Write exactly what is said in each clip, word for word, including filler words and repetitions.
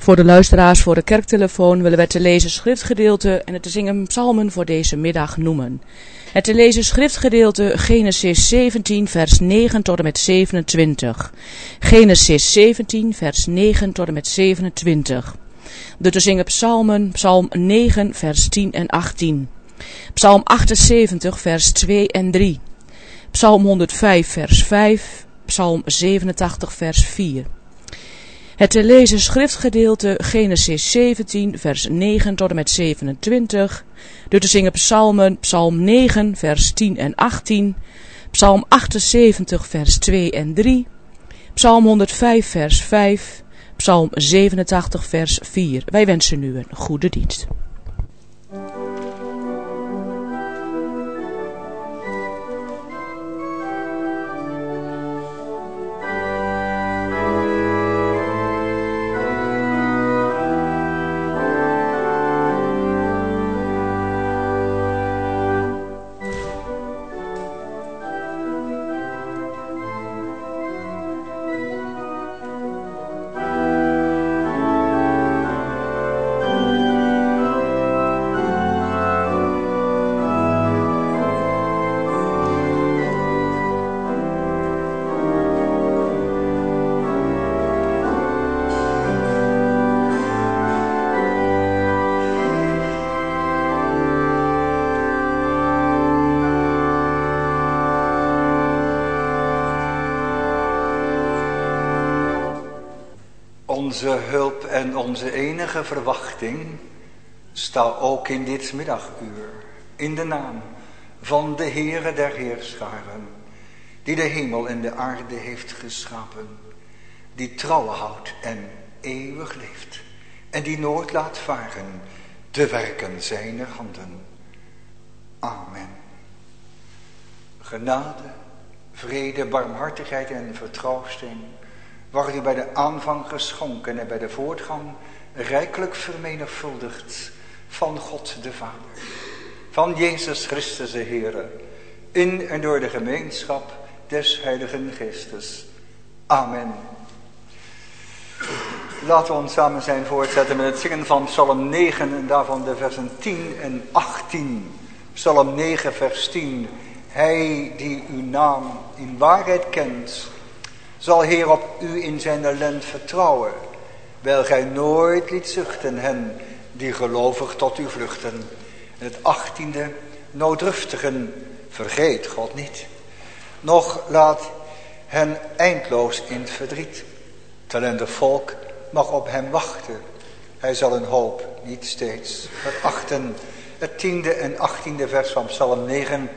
Voor de luisteraars voor de kerktelefoon willen we te lezen schriftgedeelte en het te zingen psalmen voor deze middag noemen. Het te lezen schriftgedeelte Genesis zeventien vers negen tot en met zevenentwintig. Genesis zeventien vers negen tot en met zevenentwintig. De te zingen psalmen, psalm negen vers tien en achttien. Psalm achtenzeventig vers twee en drie. Psalm honderdvijf vers vijf. Psalm zevenentachtig vers vier. Het te lezen schriftgedeelte Genesis zeventien vers negen tot en met zevenentwintig. De te zingen psalmen, psalm negen vers tien en achttien. Psalm achtenzeventig vers twee en drie. Psalm honderdvijf vers vijf. Psalm zevenentachtig vers vier. Wij wensen u een goede dienst. Onze hulp en onze enige verwachting staat ook in dit middaguur in de naam van de Heere der Heerscharen, die de hemel en de aarde heeft geschapen, die trouw houdt en eeuwig leeft en die nooit laat varen de werken zijner handen. Amen. Genade, vrede, barmhartigheid en vertroosting wordt u bij de aanvang geschonken en bij de voortgang rijkelijk vermenigvuldigd van God de Vader, van Jezus Christus de Heere, in en door de gemeenschap des Heiligen Geestes. Amen. Laten we ons samen zijn voortzetten met het zingen van Psalm negen en daarvan de versen tien en achttien. Psalm negen vers tien. Hij die uw naam in waarheid kent, zal Heer op u in zijn talent vertrouwen, wijl gij nooit liet zuchten hen die gelovig tot u vluchten. En het achttiende, nooddruftigen vergeet God niet, noch laat hen eindloos in het verdriet. Talente volk mag op hem wachten, hij zal hun hoop niet steeds verachten. Het tiende en achttiende vers van Psalm negen.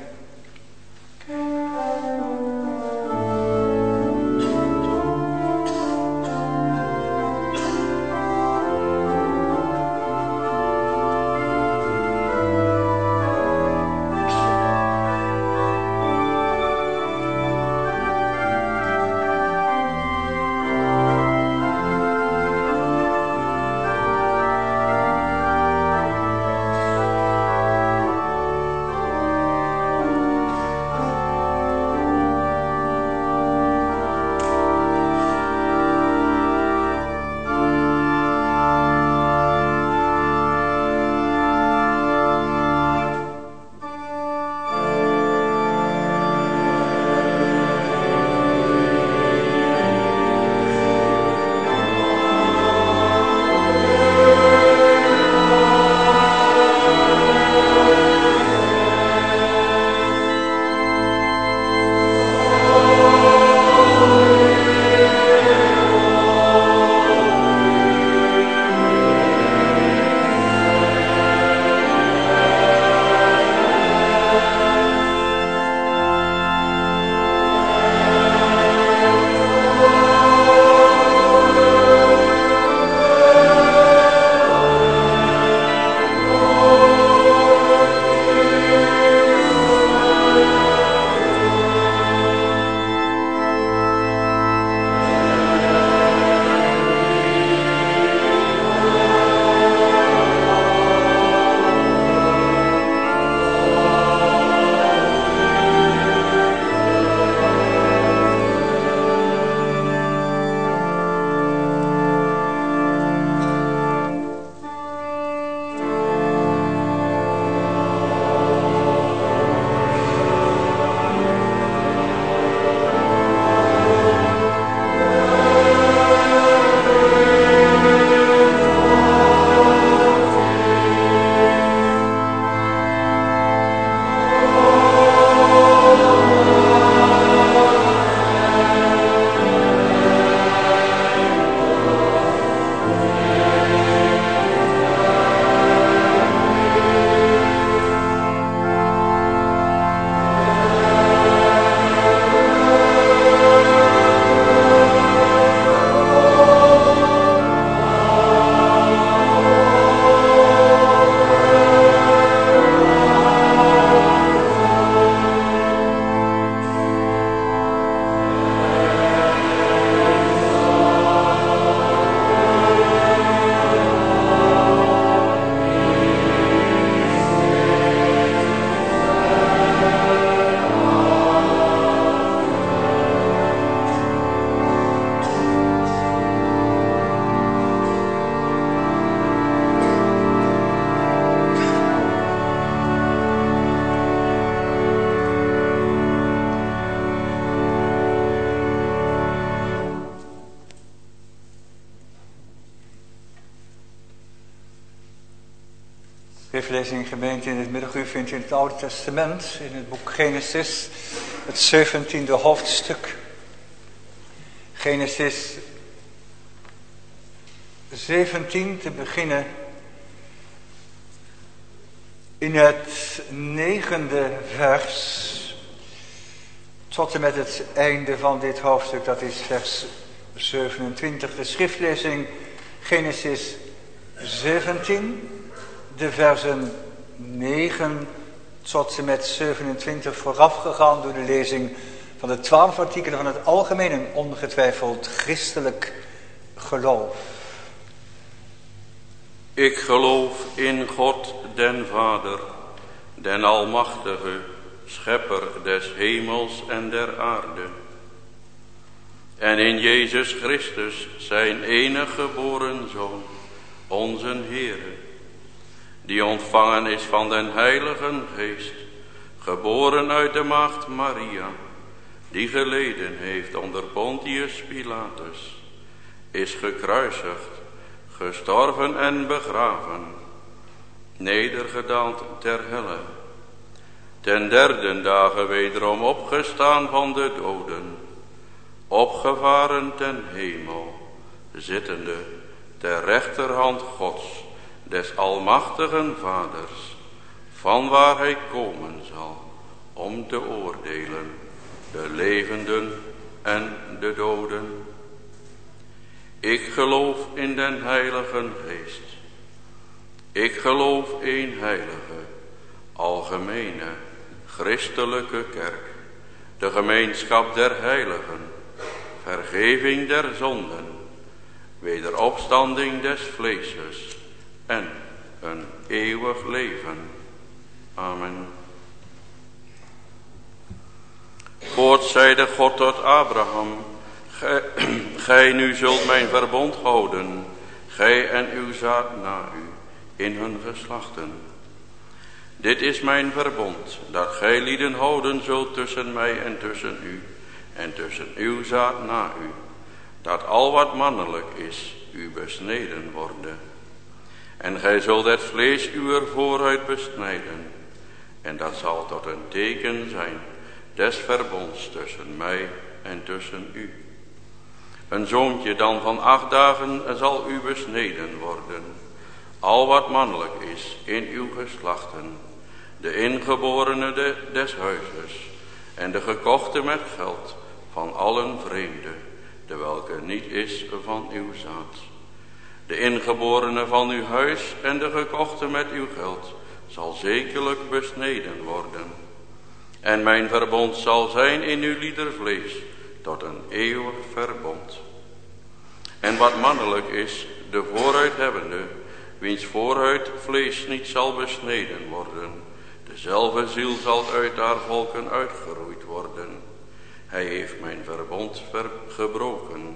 Schriftlezing gemeente in het middaguur vindt in het Oude Testament, in het boek Genesis, het zeventiende hoofdstuk. Genesis zeventien, te beginnen in het negende vers, tot en met het einde van dit hoofdstuk, dat is vers zevenentwintig. De schriftlezing Genesis zeventien, de versen negen tot en met zevenentwintig, voorafgegaan door de lezing van de twaalf artikelen van het algemeen en ongetwijfeld christelijk geloof. Ik geloof in God den Vader, den Almachtige, Schepper des hemels en der aarde. En in Jezus Christus, zijn enige geboren Zoon, onze Heere, die ontvangen is van den Heiligen Geest, geboren uit de maagd Maria, die geleden heeft onder Pontius Pilatus, is gekruisigd, gestorven en begraven, nedergedaald ter helle, ten derde dagen wederom opgestaan van de doden, opgevaren ten hemel, zittende ter rechterhand Gods, des almachtigen Vaders, van waar hij komen zal, om te oordelen de levenden en de doden. Ik geloof in den Heiligen Geest. Ik geloof één heilige, algemene, christelijke kerk, de gemeenschap der heiligen, vergeving der zonden, wederopstanding des vleeses en een eeuwig leven. Amen. Voorts zeide God tot Abraham, gij, gij nu zult mijn verbond houden, gij en uw zaad na u, in hun geslachten. Dit is mijn verbond, dat gij lieden houden zult tussen mij en tussen u, en tussen uw zaad na u, dat al wat mannelijk is, u besneden worden. En gij zult het vlees uwer vooruit besnijden, en dat zal tot een teken zijn des verbonds tussen mij en tussen u. Een zoontje dan van acht dagen zal u besneden worden, al wat mannelijk is in uw geslachten, de ingeborene de, des huizes, en de gekochte met geld van allen vreemde, de welke niet is van uw zaad. De ingeborene van uw huis en de gekochte met uw geld zal zekerlijk besneden worden. En mijn verbond zal zijn in uw lieder vlees tot een eeuwig verbond. En wat mannelijk is, de voorhuid hebbende, wiens voorhuid vlees niet zal besneden worden, dezelfde ziel zal uit haar volken uitgeroeid worden. Hij heeft mijn verbond gebroken.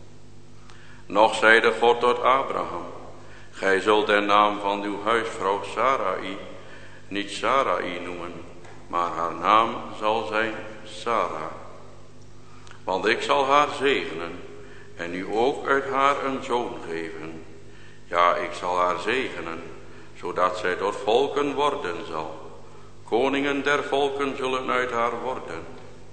Nog zeide God tot Abraham, gij zult de naam van uw huisvrouw Sarai niet Sarai noemen, maar haar naam zal zijn Sarah. Want ik zal haar zegenen en u ook uit haar een zoon geven. Ja, ik zal haar zegenen, zodat zij tot volken worden zal. Koningen der volken zullen uit haar worden.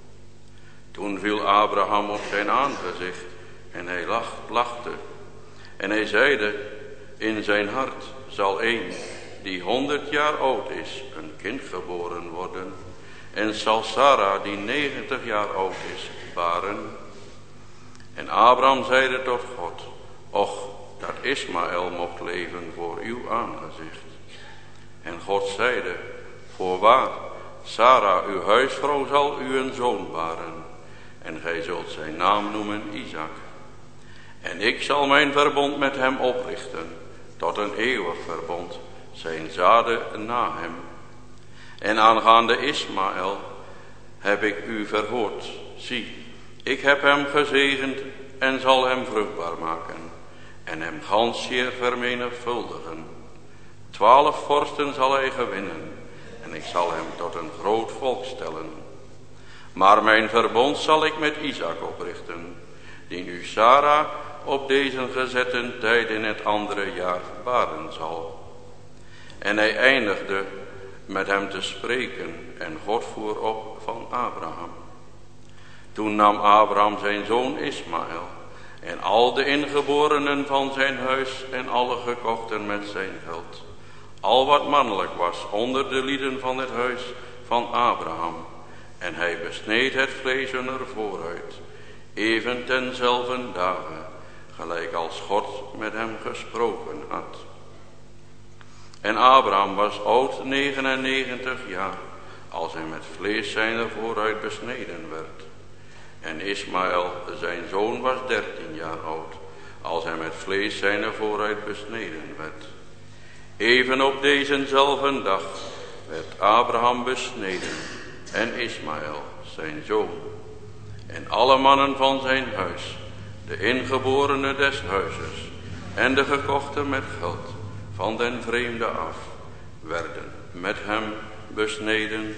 Toen viel Abraham op zijn aangezicht en hij lacht, lachte. En hij zeide, in zijn hart zal een die honderd jaar oud is, een kind geboren worden. En zal Sarah, die negentig jaar oud is, baren. En Abraham zeide tot God, och, dat Ismaël mocht leven voor uw aangezicht. En God zeide, voorwaar, Sarah, uw huisvrouw, zal u een zoon baren. En gij zult zijn naam noemen Isaac. En ik zal mijn verbond met hem oprichten, tot een eeuwig verbond, zijn zaden na hem. En aangaande Ismaël heb ik u verhoord. Zie, ik heb hem gezegend en zal hem vruchtbaar maken, en hem gans zeer vermenigvuldigen. Twaalf vorsten zal hij gewinnen, en ik zal hem tot een groot volk stellen. Maar mijn verbond zal ik met Isaac oprichten, die nu Sarah op deze gezette tijd in het andere jaar baren zal. En hij eindigde met hem te spreken en God voer op van Abraham. Toen nam Abraham zijn zoon Ismaël en al de ingeborenen van zijn huis en alle gekochten met zijn geld. Al wat mannelijk was onder de lieden van het huis van Abraham. En hij besneed het vlees er vooruit, even tenzelfden dagen, gelijk als God met hem gesproken had. En Abraham was oud negenennegentig jaar, als hij met vlees zijner vooruit besneden werd. En Ismaël, zijn zoon, was dertien jaar oud, als hij met vlees zijner vooruit besneden werd. Even op dezezelfde dag werd Abraham besneden en Ismaël, zijn zoon. En alle mannen van zijn huis, de ingeborenen des huizes en de gekochten met geld van den vreemde af, werden met hem besneden.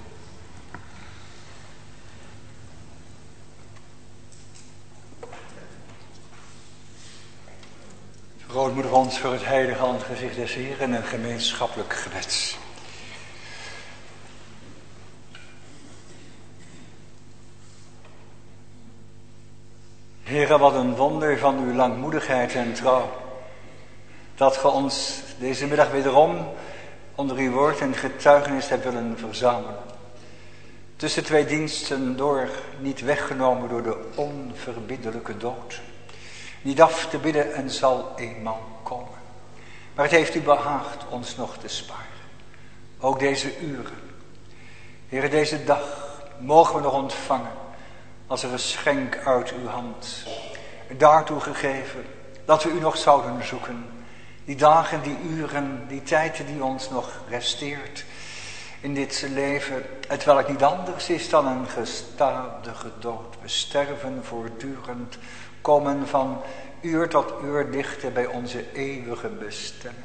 Grootmoeder ons voor het heilige aangezicht des Heeren en een gemeenschappelijk gebed. Heere, wat een wonder van uw langmoedigheid en trouw. Dat ge ons deze middag wederom onder uw woord en getuigenis hebt willen verzamelen. Tussen twee diensten door, niet weggenomen door de onverbiddelijke dood. Niet af te bidden en zal eenmaal komen. Maar het heeft u behaagd ons nog te sparen. Ook deze uren. Heere, deze dag mogen we nog ontvangen als een geschenk uit uw hand. Daartoe gegeven dat we u nog zouden zoeken. Die dagen, die uren, die tijden die ons nog resteert in dit leven. Het welk niet anders is dan een gestadige dood. We sterven voortdurend, komen van uur tot uur dichter bij onze eeuwige bestemming.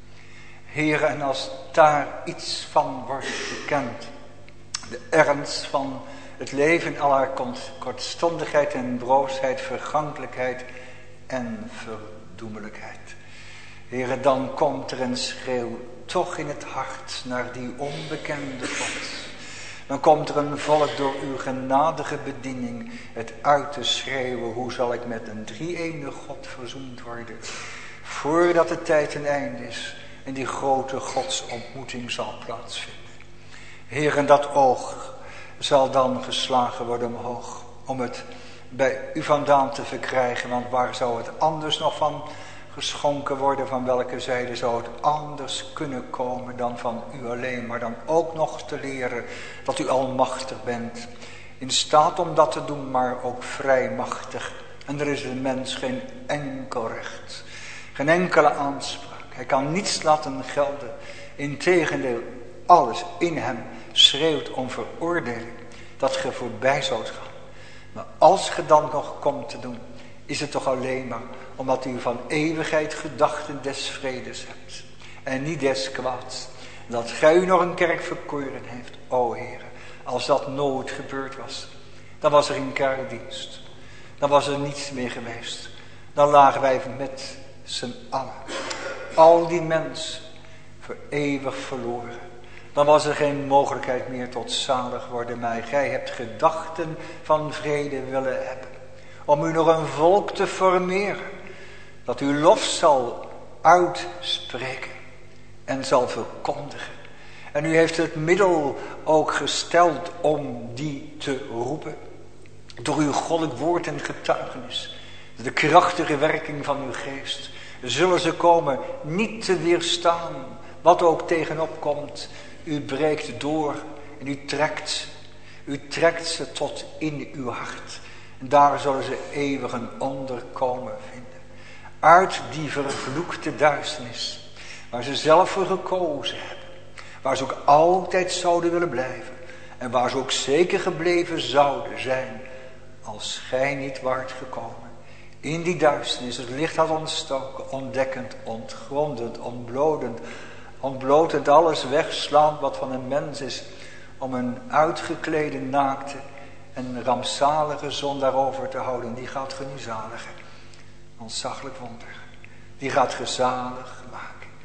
Heere, en als daar iets van wordt gekend, de ernst van het leven in al haar kortstondigheid en broosheid, vergankelijkheid en verdoemelijkheid. Heere, dan komt er een schreeuw toch in het hart naar die onbekende God. Dan komt er een volk door uw genadige bediening het uit te schreeuwen. Hoe zal ik met een drie-ene God verzoend worden? Voordat de tijd een einde is en die grote godsontmoeting zal plaatsvinden. Heer, en dat oog zal dan geslagen worden omhoog. Om het bij u vandaan te verkrijgen. Want waar zou het anders nog van geschonken worden? Van welke zijde zou het anders kunnen komen dan van u alleen? Maar dan ook nog te leren dat u almachtig bent. In staat om dat te doen, maar ook vrij machtig. En er is de mens geen enkel recht. Geen enkele aanspraak. Hij kan niets laten gelden. Integendeel, alles in hem schreeuwt om veroordeling. Dat ge voorbij zoudt gaan. Maar als ge dan nog komt te doen, is het toch alleen maar omdat u van eeuwigheid gedachten des vredes hebt. En niet des kwaads. Dat gij u nog een kerk verkoren heeft, o Heere. Als dat nooit gebeurd was, dan was er geen kerkdienst. Dan was er niets meer geweest. Dan lagen wij met z'n allen. Al die mensen voor eeuwig verloren. Dan was er geen mogelijkheid meer tot zalig worden. Maar gij hebt gedachten van vrede willen hebben. Om u nog een volk te formeren. Dat uw lof zal uitspreken. En zal verkondigen. En u heeft het middel ook gesteld om die te roepen. Door uw goddelijk woord en getuigenis. De krachtige werking van uw geest. Zullen ze komen niet te weerstaan. Wat ook tegenop komt. U breekt door en u trekt. U trekt ze tot in uw hart. En daar zullen ze eeuwig een onderkomen vinden. Uit die vervloekte duisternis. Waar ze zelf voor gekozen hebben. Waar ze ook altijd zouden willen blijven. En waar ze ook zeker gebleven zouden zijn. Als gij niet waart gekomen. In die duisternis het licht had ontstoken. Ontdekkend, ontgrondend, ontblotend. Ontblotend alles wegslaand wat van een mens is. Om een uitgeklede naakte en rampzalige zon daarover te houden. Die gaat ge nu zaligen. Ontzaglijk wonder. Die gaat ge zalig maken.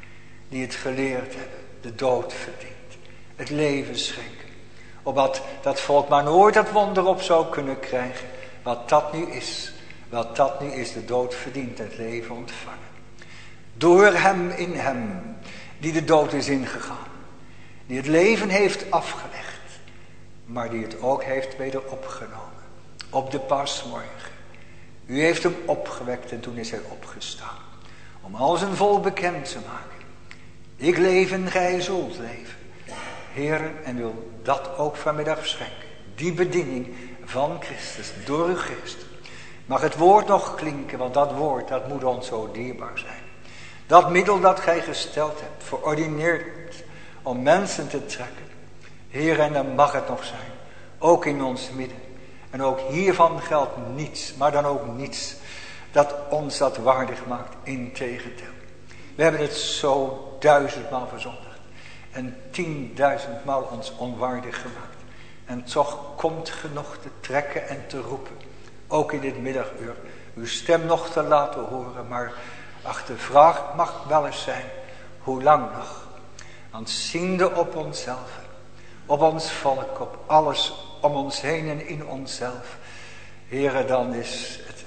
die het geleerd hebben, de dood verdient, het leven schenken. Opdat dat volk maar nooit dat wonder op zou kunnen krijgen, wat dat nu is, wat dat nu is, de dood verdient, het leven ontvangen. Door hem in hem, die de dood is ingegaan, die het leven heeft afgelegd, maar die het ook heeft weder opgenomen, op de paasmorgen. U heeft hem opgewekt en toen is hij opgestaan, om al zijn volk bekend te maken. Ik leef en gij zult leven. Heere, en wil dat ook vanmiddag schenken. Die bediening van Christus door uw geest. Mag het woord nog klinken, want dat woord, dat moet ons zo dierbaar zijn. Dat middel dat gij gesteld hebt, verordineerd om mensen te trekken. Heere, en dan mag het nog zijn. Ook in ons midden. En ook hiervan geldt niets, maar dan ook niets, dat ons dat waardig maakt. Integendeel. We hebben het zo duizendmaal verzondigd. En tienduizendmaal ons onwaardig gemaakt. En toch komt ge nog te trekken en te roepen. Ook in dit middaguur. Uw stem nog te laten horen. Maar ach, de vraag mag wel eens zijn. Hoe lang nog? Want ziende op onszelf. Op ons volk. Op alles om ons heen en in onszelf. Heere, dan is het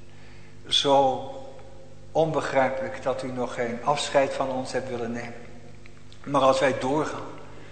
zo onbegrijpelijk dat u nog geen afscheid van ons hebt willen nemen. Maar als wij doorgaan,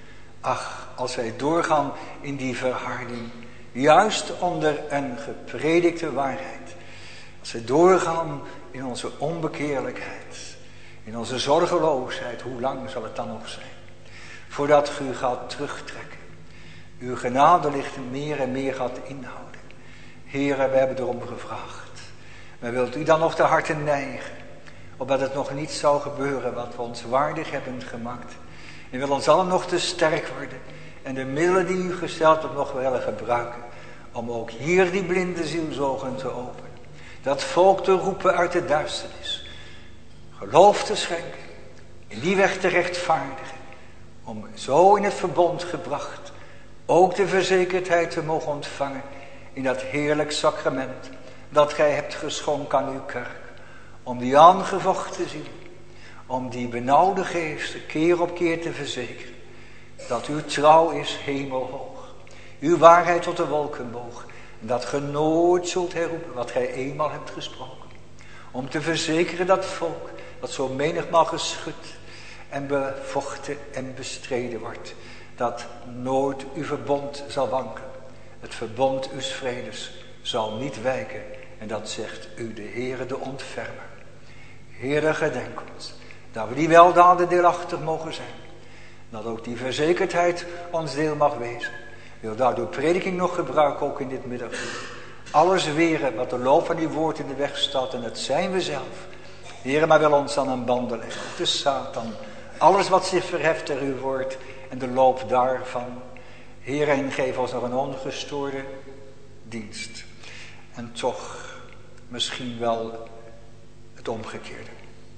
ach, als wij doorgaan in die verharding, juist onder een gepredikte waarheid. Als wij doorgaan in onze onbekeerlijkheid, in onze zorgeloosheid, hoe lang zal het dan nog zijn? Voordat u gaat terugtrekken. Uw genade ligt meer en meer gaat inhouden. Heere, we hebben erom gevraagd. Maar wilt u dan nog de harten neigen, opdat het nog niet zou gebeuren wat we ons waardig hebben gemaakt. En wil ons allen nog te sterk worden. En de middelen die u gesteld hebt nog willen gebruiken. Om ook hier die blinde zielzogen te openen. Dat volk te roepen uit de duisternis. Geloof te schenken. In die weg te rechtvaardigen. Om zo in het verbond gebracht. Ook de verzekerdheid te mogen ontvangen. In dat heerlijk sacrament. Dat gij hebt geschonken aan uw kerk. Om die aangevochten ziel. Om die benauwde geesten keer op keer te verzekeren. Dat uw trouw is hemelhoog. Uw waarheid tot de wolken boog. En dat ge nooit zult herroepen wat gij eenmaal hebt gesproken. Om te verzekeren dat volk. Dat zo menigmaal geschud. En bevochten en bestreden wordt. Dat nooit uw verbond zal wankelen. Het verbond uws vredes zal niet wijken. En dat zegt u de Heere de ontfermer. Heere, gedenk ons. Dat we die weldaden deelachtig mogen zijn. Dat ook die verzekerdheid ons deel mag wezen. Wil daardoor prediking nog gebruiken, ook in dit middaguur. Alles weren wat de loop van uw woord in de weg staat. En dat zijn we zelf. Heere, maar wil ons aan een banden leggen. De Satan. Alles wat zich verheft ter uw woord. En de loop daarvan. Heere, en geef ons nog een ongestoorde dienst. En toch misschien wel het omgekeerde.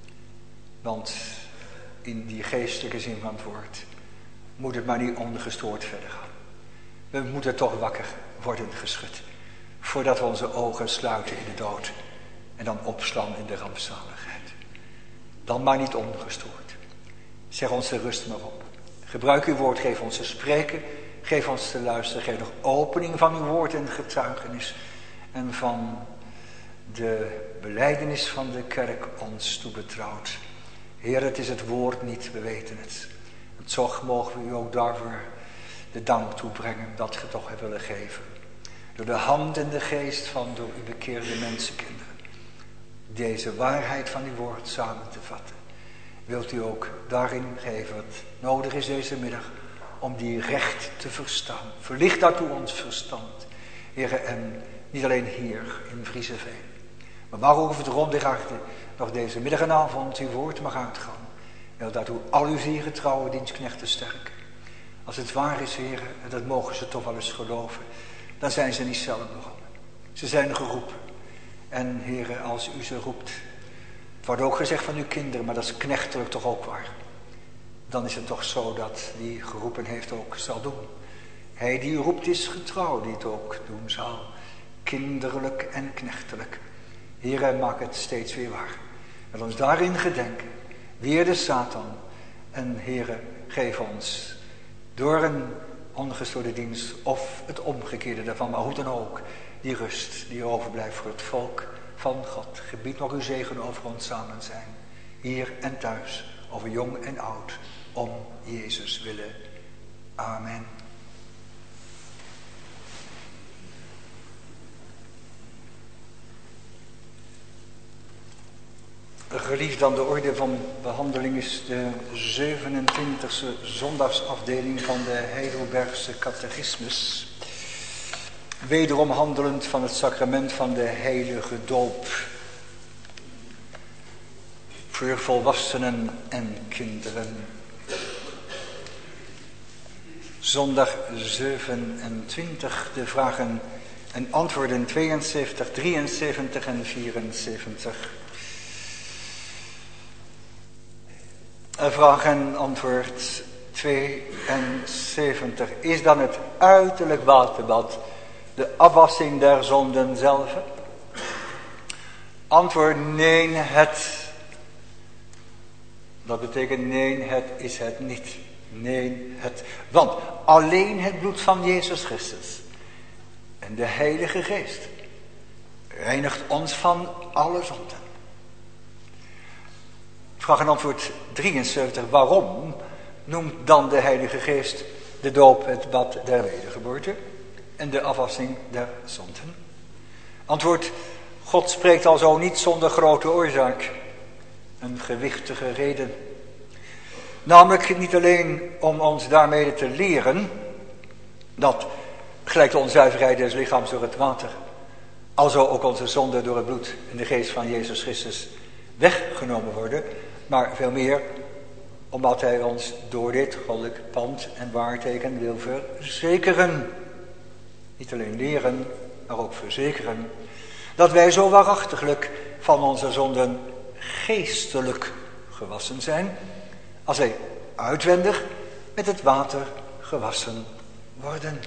Want in die geestelijke zin van het woord moet het maar niet ongestoord verder gaan. We moeten toch wakker worden geschud. Voordat we onze ogen sluiten in de dood. En dan opslaan in de rampzaligheid. Dan maar niet ongestoord. Zeg ons de rust maar op. Gebruik uw woord, geef ons te spreken. Geef ons te luisteren. Geef nog opening van uw woord en getuigenis. En van de belijdenis van de kerk ons toebetrouwd. Heer, het is het woord niet, we weten het. En toch mogen we u ook daarvoor de dank toebrengen dat ge toch hebt willen geven. Door de hand en de geest van door uw bekeerde mensenkinderen. Deze waarheid van uw woord samen te vatten. Wilt u ook daarin geven wat nodig is deze middag om die recht te verstaan. Verlicht daartoe ons verstand. Heer, en niet alleen hier in Vriezeveen. Maar waar ook over het ronderachte nog deze middag en avond uw woord mag uitgaan. Wil daartoe al uw zeer getrouwe dienstknechten sterken. Als het waar is, Heer, en dat mogen ze toch wel eens geloven. Dan zijn ze niet zelf begonnen. Ze zijn geroepen. En Heer, als u ze roept. Het wordt ook gezegd van uw kinderen, maar dat is knechtelijk toch ook waar. Dan is het toch zo dat die geroepen heeft ook zal doen. Hij die u roept is getrouw, die het ook doen zal. Kinderlijk en knechtelijk. Heer, maak het steeds weer waar. Wil ons daarin gedenken. Weer de Satan En Heere, geef ons door een ongestoorde dienst of het omgekeerde daarvan, maar hoe dan ook, die rust die overblijft voor het volk van God. Gebied nog uw zegen over ons samen zijn, hier en thuis, over jong en oud, om Jezus willen. Amen. Geliefd aan de orde van behandeling is de zevenentwintigste zondagsafdeling van de Heidelbergse catechismus. Wederom handelend van het sacrament van de heilige doop. Voor volwassenen en kinderen. Zondag zevenentwintig, de vragen en antwoorden tweeënzeventig, drieënzeventig en vierenzeventig. Vraag en antwoord tweeënzeventig. Is dan het uiterlijk waterbad de afwassing der zonden zelf? Antwoord: nee, het. Dat betekent nee, het is het niet. Nee, het. Want alleen het bloed van Jezus Christus en de Heilige Geest reinigt ons van alle zonden. Vraag en antwoord drieënzeventig. Waarom noemt dan de Heilige Geest de doop het bad der wedergeboorte en de afwassing der zonden? Antwoord: God spreekt alzo niet zonder grote oorzaak. Een gewichtige reden. Namelijk niet alleen om ons daarmee te leren dat, gelijk de onzuiverheid des lichaams door het water, alzo ook onze zonden door het bloed en de geest van Jezus Christus weggenomen worden, maar veel meer omdat hij ons door dit goddelijk pand en waarteken wil verzekeren. Niet alleen leren, maar ook verzekeren dat wij zo waarachtiglijk van onze zonden geestelijk gewassen zijn, als wij uitwendig met het water gewassen worden.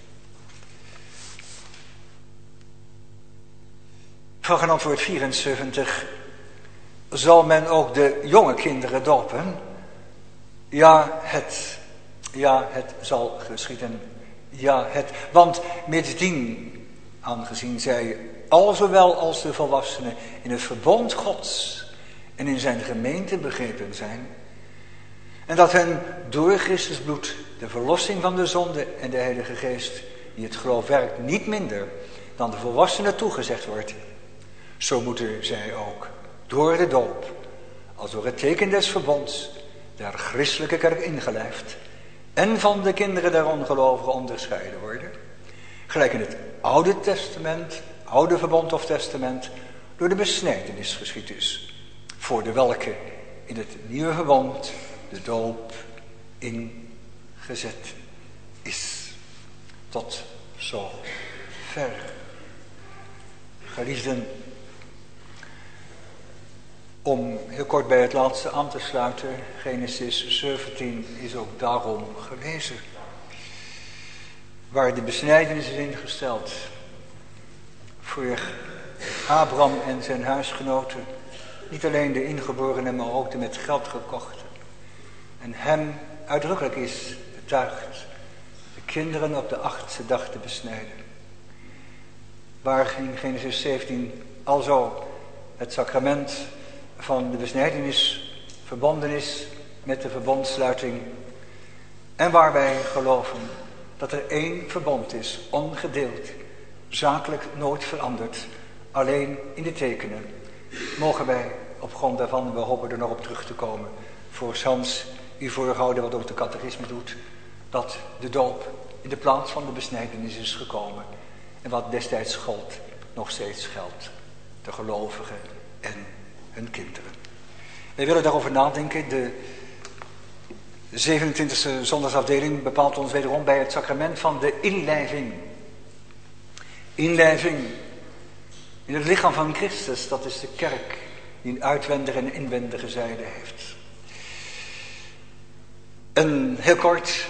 Vraag en antwoord vierenzeventig. Zal men ook de jonge kinderen dopen? Ja, het. Ja, het zal geschieden. Ja, het. Want mitsdien, aangezien zij alzowel als de volwassenen in het verbond Gods en in zijn gemeente begrepen zijn, en dat hen door Christus bloed de verlossing van de zonde en de Heilige Geest, die het geloof werkt, niet minder dan de volwassenen toegezegd wordt, zo moeten zij ook door de doop, als door het teken des verbonds, der christelijke kerk ingelijfd en van de kinderen der ongelovigen onderscheiden worden, gelijk in het Oude Testament, Oude Verbond of Testament, door de besnijdenis geschied is, voor de welke in het Nieuwe Verbond de doop ingezet is. Tot zo ver. Geliefden, om heel kort bij het laatste aan te sluiten, Genesis zeventien is ook daarom gelezen. Waar de besnijdenis is ingesteld voor Abraham en zijn huisgenoten. Niet alleen de ingeborenen, maar ook de met geld gekochte. En hem uitdrukkelijk is betuigd de kinderen op de achtste dag te besnijden. Waar in Genesis zeventien alzo het sacrament van de besnijdenis verbonden is met de verbondsluiting. En waar wij geloven dat er één verbond is, ongedeeld, zakelijk nooit veranderd, alleen in de tekenen. Mogen wij op grond daarvan, we hopen er nog op terug te komen, voor Sans u voorhouden wat ook de catechisme doet, dat de doop in de plaats van de besnijdenis is gekomen. En wat destijds gold, nog steeds geldt. De gelovigen en hun kinderen. Wij willen daarover nadenken. De zevenentwintigste zondagsafdeling bepaalt ons wederom bij het sacrament van de inlijving. Inlijving in het lichaam van Christus, dat is de kerk die een uitwendige en inwendige zijde heeft. En heel kort,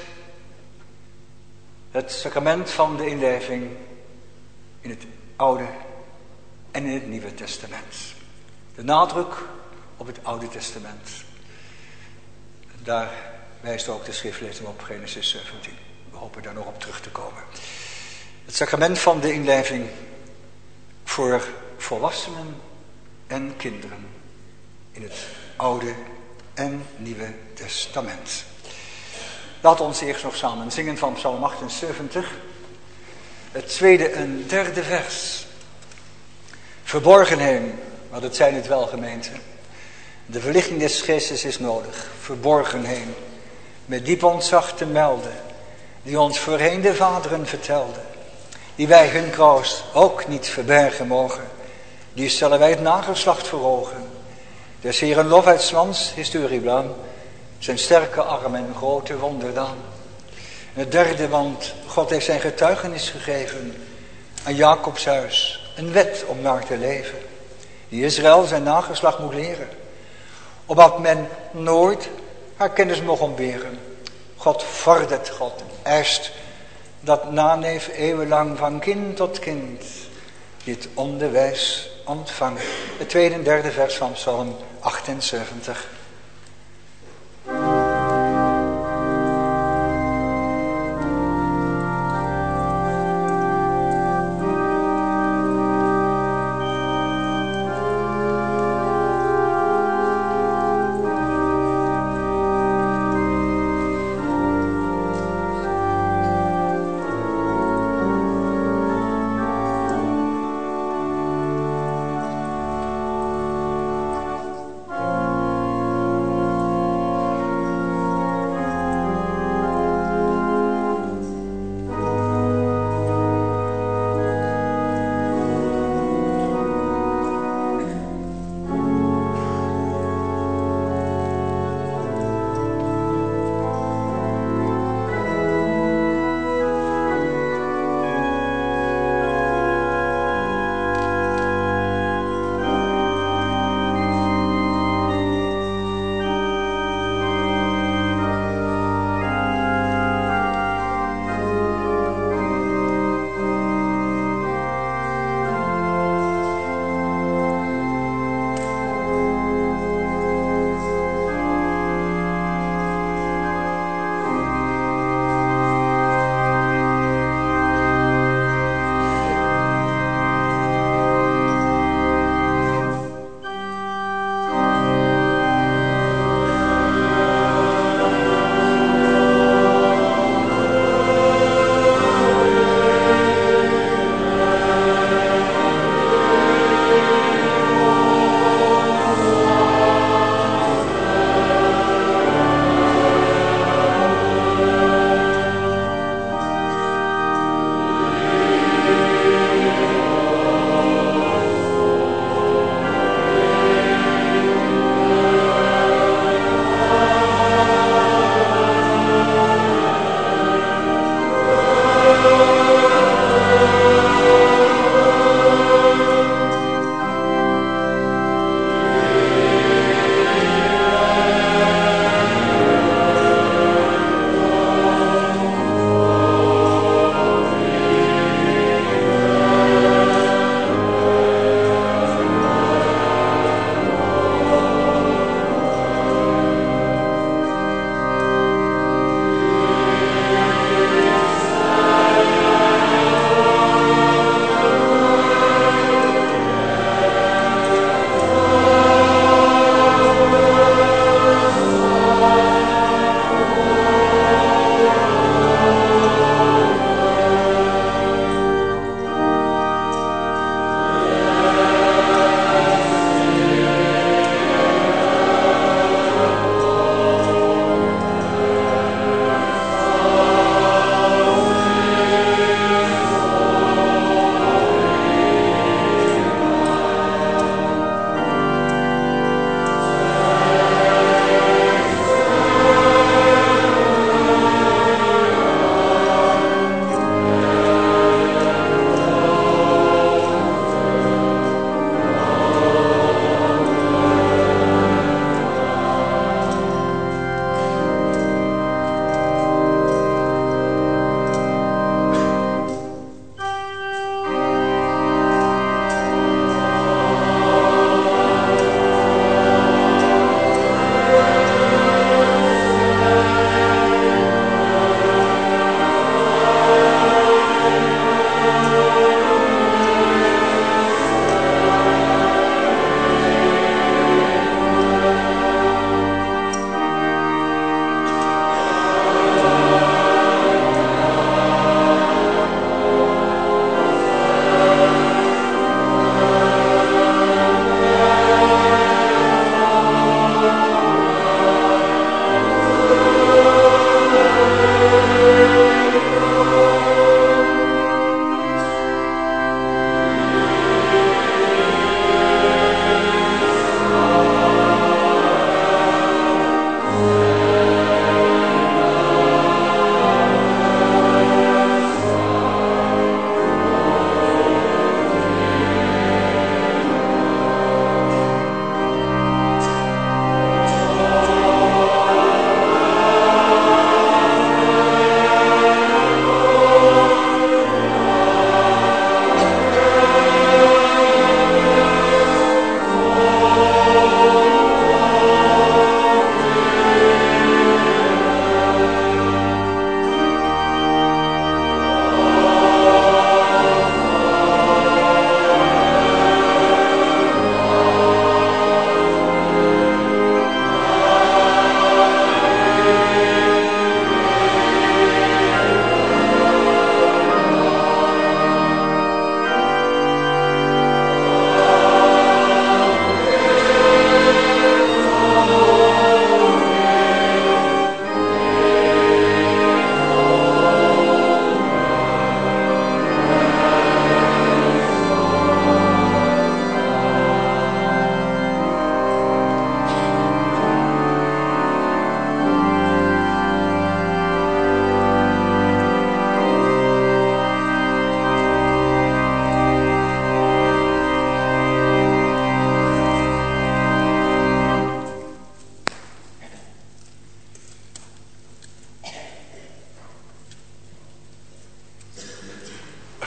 het sacrament van de inlijving in het Oude en in het Nieuwe Testament. De nadruk op het Oude Testament. Daar wijst ook de schriftlezing op, Genesis zeventien. We hopen daar nog op terug te komen. Het sacrament van de inlijving voor volwassenen en kinderen in het Oude en Nieuwe Testament. Laat ons eerst nog samen zingen van Psalm achtenzeventig. Het tweede en derde vers. Verborgenheden, want het zijn het wel gemeente. De verlichting des geestes is nodig. Verborgenheden, met diep ontzag te melden, die ons voorheen de vaderen vertelden, die wij hun kroost ook niet verbergen mogen. Die stellen wij het nageslacht voor ogen. Des Heeren lof uit 's mans historieblaan, zijn sterke arm en grote wonderdaan. En het derde, want God heeft zijn getuigenis gegeven aan Jacobs huis, een wet om naar te leven, die Israël zijn nageslacht moet leren, opdat men nooit haar kennis mocht ontberen. God vordert, God eist, dat naneef eeuwenlang van kind tot kind dit onderwijs ontvangt. Het tweede en derde vers van Psalm achtenzeventig.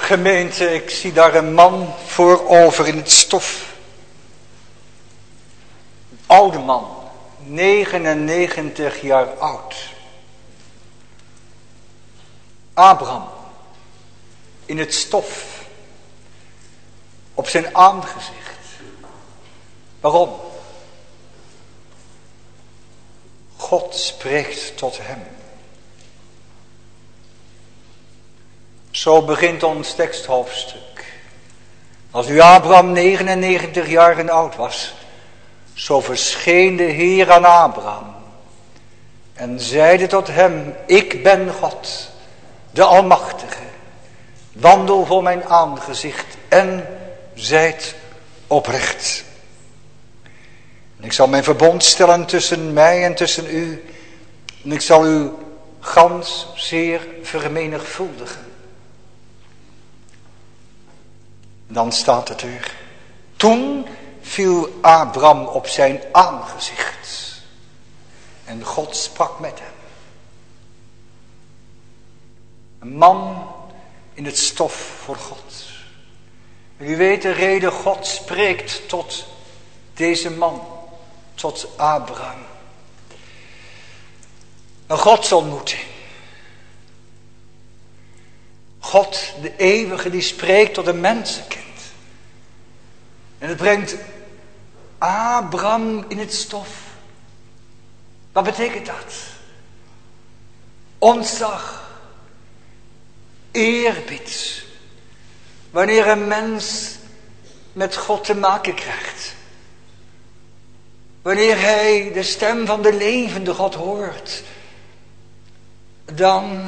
Gemeente, ik zie daar een man voorover in het stof. Een oude man, negenennegentig jaar oud. Abraham, in het stof, op zijn aangezicht. Waarom? God spreekt tot hem. Zo begint ons teksthoofdstuk. Als u Abraham negenennegentig jaar oud was, zo verscheen de Heer aan Abraham en zeide tot hem, ik ben God, de Almachtige, wandel voor mijn aangezicht en zijt oprecht. En ik zal mijn verbond stellen tussen mij en tussen u, en ik zal u gans zeer vermenigvuldigen. Dan staat het er. Toen viel Abraham op zijn aangezicht. En God sprak met hem. Een man in het stof voor God. En u weet de reden, God spreekt tot deze man. Tot Abraham. Een godsontmoeting. God, de eeuwige, die spreekt tot een mensenkind. En het brengt Abraham in het stof. Wat betekent dat? Ontzag. Eerbied. Wanneer een mens met God te maken krijgt. Wanneer hij de stem van de levende God hoort. Dan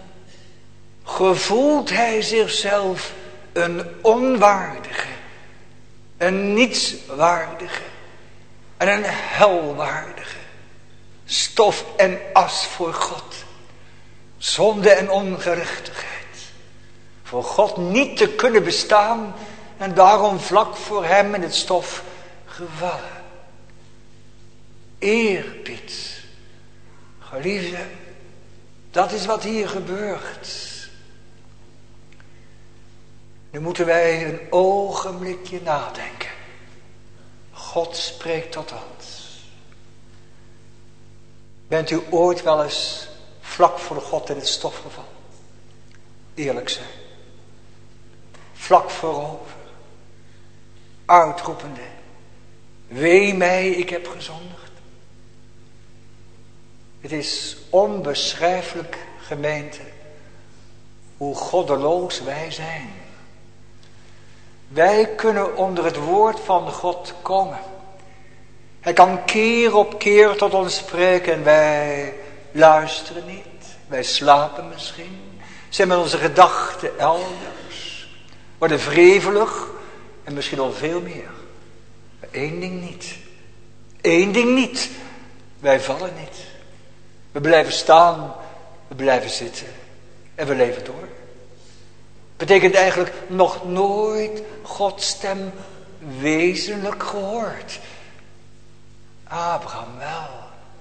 gevoelt hij zichzelf een onwaardige, een nietswaardige en een helwaardige. Stof en as voor God. Zonde en ongerechtigheid. Voor God niet te kunnen bestaan en daarom vlak voor hem in het stof gevallen. Eerbied. Geliefde, dat is wat hier gebeurt. Nu moeten wij een ogenblikje nadenken. God spreekt tot ons. Bent u ooit wel eens vlak voor God in het stof gevallen? Eerlijk zijn. Vlak voorover. Uitroepende. Wee mij, ik heb gezondigd. Het is onbeschrijfelijk, gemeente, hoe goddeloos wij zijn. Wij kunnen onder het woord van God komen. Hij kan keer op keer tot ons spreken en wij luisteren niet. Wij slapen misschien. Zijn met onze gedachten elders. Worden wrevelig en misschien al veel meer. Maar één ding niet. Eén ding niet. Wij vallen niet. We blijven staan. We blijven zitten. En we leven door. Betekent eigenlijk nog nooit Gods stem wezenlijk gehoord. Abraham wel.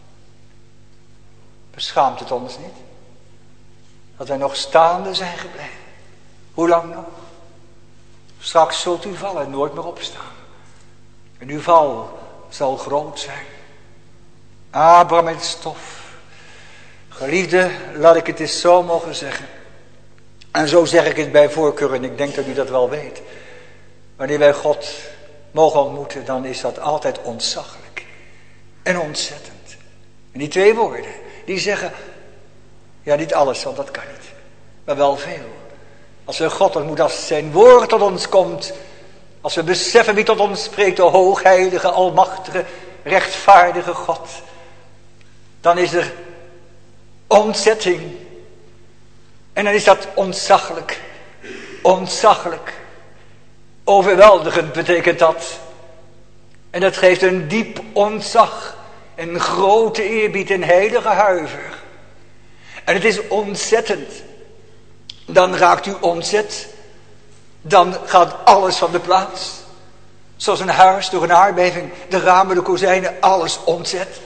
Beschaamt het ons niet? Dat wij nog staande zijn gebleven. Hoe lang nog? Straks zult u vallen en nooit meer opstaan. En uw val zal groot zijn. Abraham in het stof. Geliefde, laat ik het eens zo mogen zeggen. En zo zeg ik het bij voorkeur en ik denk dat u dat wel weet. Wanneer wij God mogen ontmoeten, dan is dat altijd ontzaglijk. En ontzettend. En die twee woorden, die zeggen, ja niet alles, want dat kan niet. Maar wel veel. Als we God ontmoeten, als zijn woord tot ons komt. Als we beseffen wie tot ons spreekt, de hoogheilige, almachtige, rechtvaardige God. Dan is er ontzetting. En dan is dat ontzaglijk. Ontzaglijk. Overweldigend betekent dat. En dat geeft een diep ontzag. Een grote eerbied, een heilige huiver. En het is ontzettend. Dan raakt u ontzet. Dan gaat alles van de plaats. Zoals een huis door een aardbeving. De ramen, de kozijnen, alles ontzet.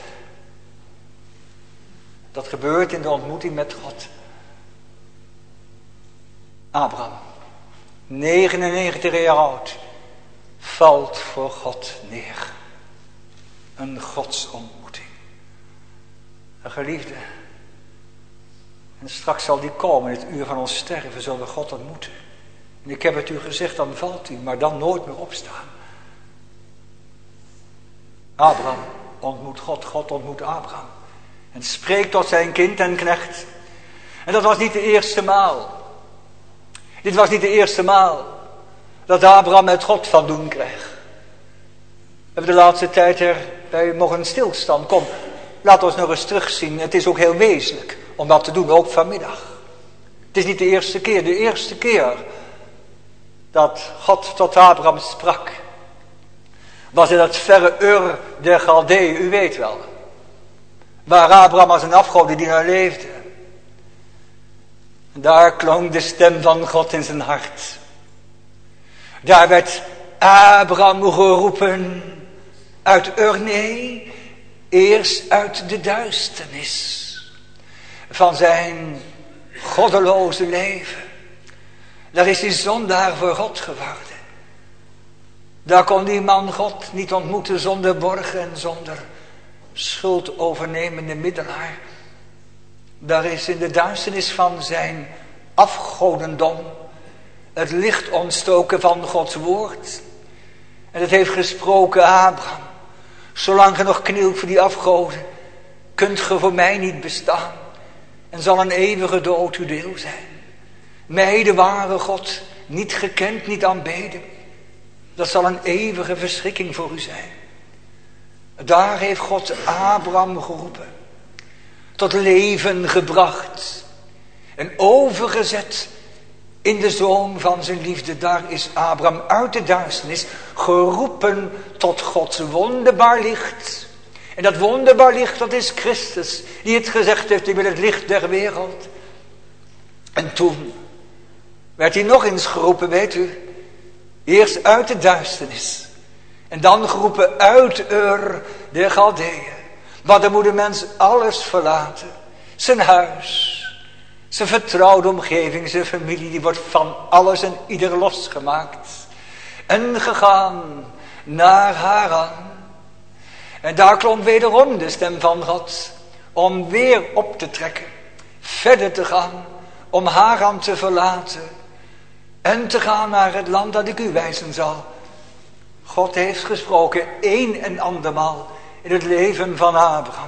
Dat gebeurt in de ontmoeting met God. Abraham. negenennegentig jaar oud, valt voor God neer. Een godsontmoeting. Een geliefde. En straks zal die komen, in het uur van ons sterven zullen we God ontmoeten. En ik heb het u gezegd, dan valt u, maar dan nooit meer opstaan. Abraham ontmoet God, God ontmoet Abraham. En spreekt tot zijn kind en knecht. En dat was niet de eerste maal. Dit was niet de eerste maal dat Abraham met God van doen kreeg. We hebben de laatste tijd erbij mogen stilstaan. Kom, laat ons nog eens terugzien. Het is ook heel wezenlijk om dat te doen, ook vanmiddag. Het is niet de eerste keer. De eerste keer dat God tot Abraham sprak, was in het verre Ur der Galdeeën, u weet wel. Waar Abraham als een afgodendienaar leefde. Daar klonk de stem van God in zijn hart. Daar werd Abraham geroepen uit Ur, nee, eerst uit de duisternis van zijn goddeloze leven. Daar is hij zondaar voor God geworden. Daar kon die man God niet ontmoeten zonder borg en zonder schuldovernemende middelaar. Daar is in de duisternis van zijn afgodendom het licht ontstoken van Gods woord. En het heeft gesproken, Abraham, zolang je nog knielt voor die afgoden, kunt ge voor mij niet bestaan. En zal een eeuwige dood uw deel zijn. Mij, de ware God, niet gekend, niet aanbeden. Dat zal een eeuwige verschrikking voor u zijn. Daar heeft God Abraham geroepen. Tot leven gebracht. En overgezet in de zoon van zijn liefde. Daar is Abraham uit de duisternis geroepen tot Gods wonderbaar licht. En dat wonderbaar licht, dat is Christus. Die het gezegd heeft, ik ben het licht der wereld. En toen werd hij nog eens geroepen, weet u. Eerst uit de duisternis. En dan geroepen uit Ur der Galdeeën. Want dan moet de mens alles verlaten. Zijn huis. Zijn vertrouwde omgeving. Zijn familie. Die wordt van alles en ieder losgemaakt. En gegaan naar Haran. En daar klonk wederom de stem van God. Om weer op te trekken. Verder te gaan. Om Haran te verlaten. En te gaan naar het land dat ik u wijzen zal. God heeft gesproken een en andermaal in het leven van Abraham.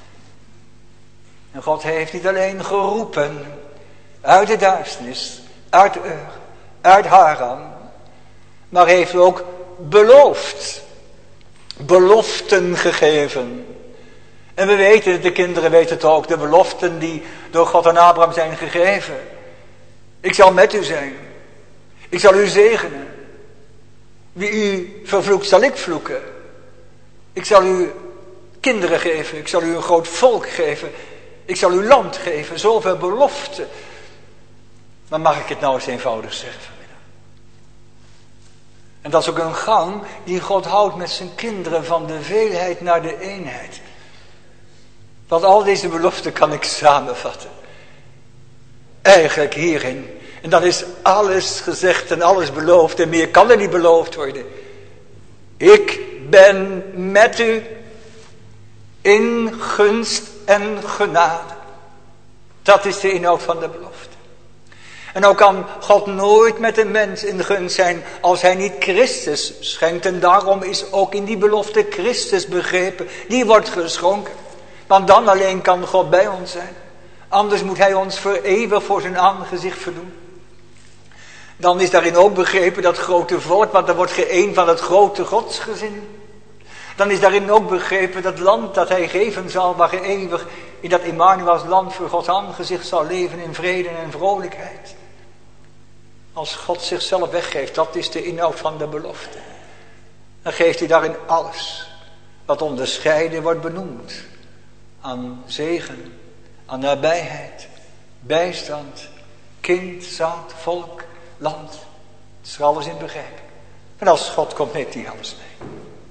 En God heeft niet alleen geroepen uit de duisternis, uit Ur, uit Haran, maar heeft ook beloofd, beloften gegeven. En we weten het, de kinderen weten het ook, de beloften die door God aan Abraham zijn gegeven. Ik zal met u zijn. Ik zal u zegenen. Wie u vervloekt, zal ik vloeken. Ik zal u kinderen geven. Ik zal u een groot volk geven. Ik zal u land geven. Zoveel beloften. Maar mag ik het nou eens eenvoudig zeggen vanmiddag? En dat is ook een gang die God houdt met zijn kinderen, van de veelheid naar de eenheid. Want al deze beloften kan ik samenvatten. Eigenlijk hierin. En dan is alles gezegd en alles beloofd. En meer kan er niet beloofd worden. Ik ben met u in gunst en genade. Dat is de inhoud van de belofte. En nou kan God nooit met een mens in gunst zijn als hij niet Christus schenkt. En daarom is ook in die belofte Christus begrepen. Die wordt geschonken. Want dan alleen kan God bij ons zijn. Anders moet hij ons voor eeuwig voor zijn aangezicht verdoen. Dan is daarin ook begrepen dat grote volk, want dan wordt geëen van het grote godsgezin. Dan is daarin ook begrepen dat land dat hij geven zal, waar je eeuwig in dat Immanuels land voor Gods aangezicht zal leven in vrede en vrolijkheid. Als God zichzelf weggeeft, dat is de inhoud van de belofte. Dan geeft hij daarin alles wat onderscheiden wordt benoemd. Aan zegen, aan nabijheid, bijstand, kind, zaad, volk, land. Het is er alles in begrepen. En als God komt, neemt hij alles mee.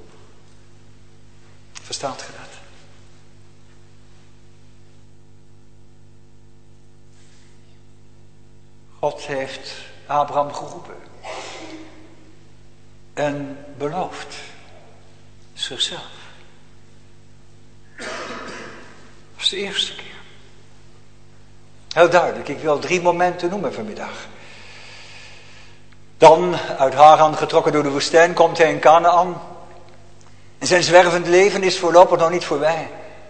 Verstaat ge dat? God heeft Abraham geroepen. En beloofd zichzelf. Dat is de eerste keer. Heel duidelijk, ik wil drie momenten noemen vanmiddag. Dan, uit Haran getrokken door de woestijn, komt hij in Kanaan. En zijn zwervend leven is voorlopig nog niet voorbij.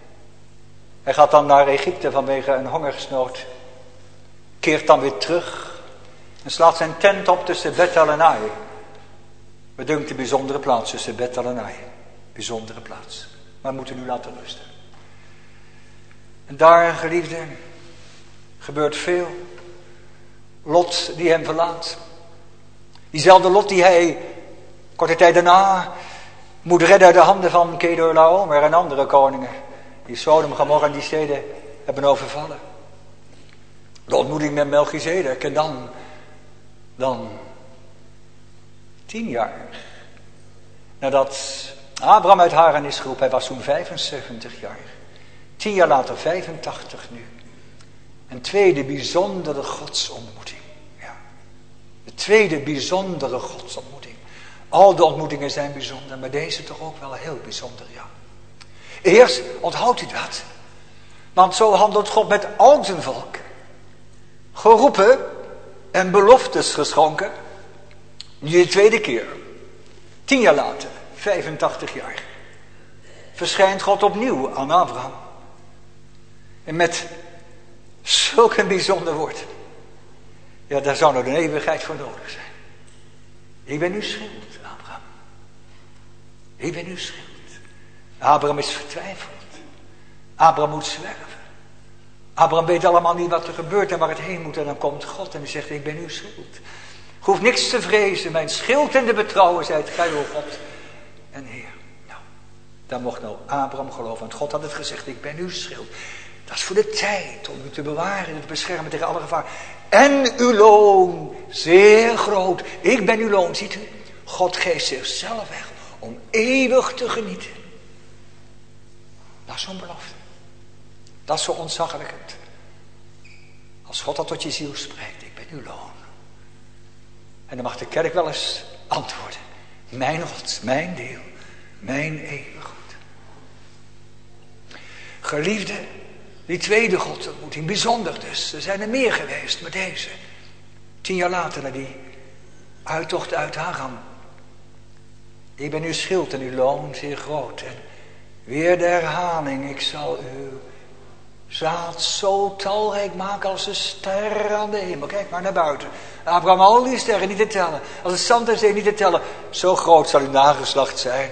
Hij gaat dan naar Egypte vanwege een hongersnood. Keert dan weer terug. En slaat zijn tent op tussen Bethel en Ai. Bedunkt een bijzondere plaats tussen Bethel en Ai. Bijzondere plaats. Maar we moeten nu laten rusten. En daar, geliefde, gebeurt veel. Lot die hem verlaat. Diezelfde Lot die hij korte tijd daarna moet redden uit de handen van Kedorlaomer en andere koningen. Die Sodom, Gomorra en die steden hebben overvallen. De ontmoeting met Melchizedek en dan, dan tien jaar nadat Abraham uit Haran is geroepen. Hij was toen vijfenzeventig jaar. Tien jaar later vijfentachtig nu. Een tweede bijzondere godsontmoeting. Ja. De tweede bijzondere godsontmoeting. Al de ontmoetingen zijn bijzonder, maar deze toch ook wel heel bijzonder, ja. Eerst, onthoudt u dat. Want zo handelt God met al zijn volk. Geroepen en beloftes geschonken. Nu de tweede keer. Tien jaar later, vijfentachtig jaar. Verschijnt God opnieuw aan Abraham. En met zulk een bijzonder woord. Ja, daar zou nog een eeuwigheid voor nodig zijn. Ik ben uw schild, Abraham. Ik ben uw schild. Abraham is vertwijfeld. Abraham moet zwerven. Abraham weet allemaal niet wat er gebeurt en waar het heen moet. En dan komt God en hij zegt, ik ben uw schild. Ik hoef niks te vrezen. Mijn schild en de betrouwen zijt gij, o God en Heer. Nou, daar mocht nou Abraham geloven. Want God had het gezegd, ik ben uw schild. Dat is voor de tijd, om u te bewaren en te beschermen tegen alle gevaar. En uw loon, zeer groot. Ik ben uw loon, ziet u. God geeft zichzelf weg om eeuwig te genieten. Dat is zo'n belofte. Dat is zo ontzagwekkend. Als God dat tot je ziel spreekt, ik ben uw loon. En dan mag de kerk wel eens antwoorden. Mijn God, mijn deel, mijn eeuwig goed. Geliefde, die tweede godsontmoeting, bijzonder dus. Er zijn er meer geweest, maar deze. Tien jaar later naar die uittocht uit Haran. Ik ben uw schild en uw loon zeer groot. En weer de herhaling, ik zal uw zaad zo talrijk maken als de sterren aan de hemel. Kijk maar naar buiten. Abraham, al die sterren niet te tellen. Als het zand en zee niet te tellen. Zo groot zal uw nageslacht zijn.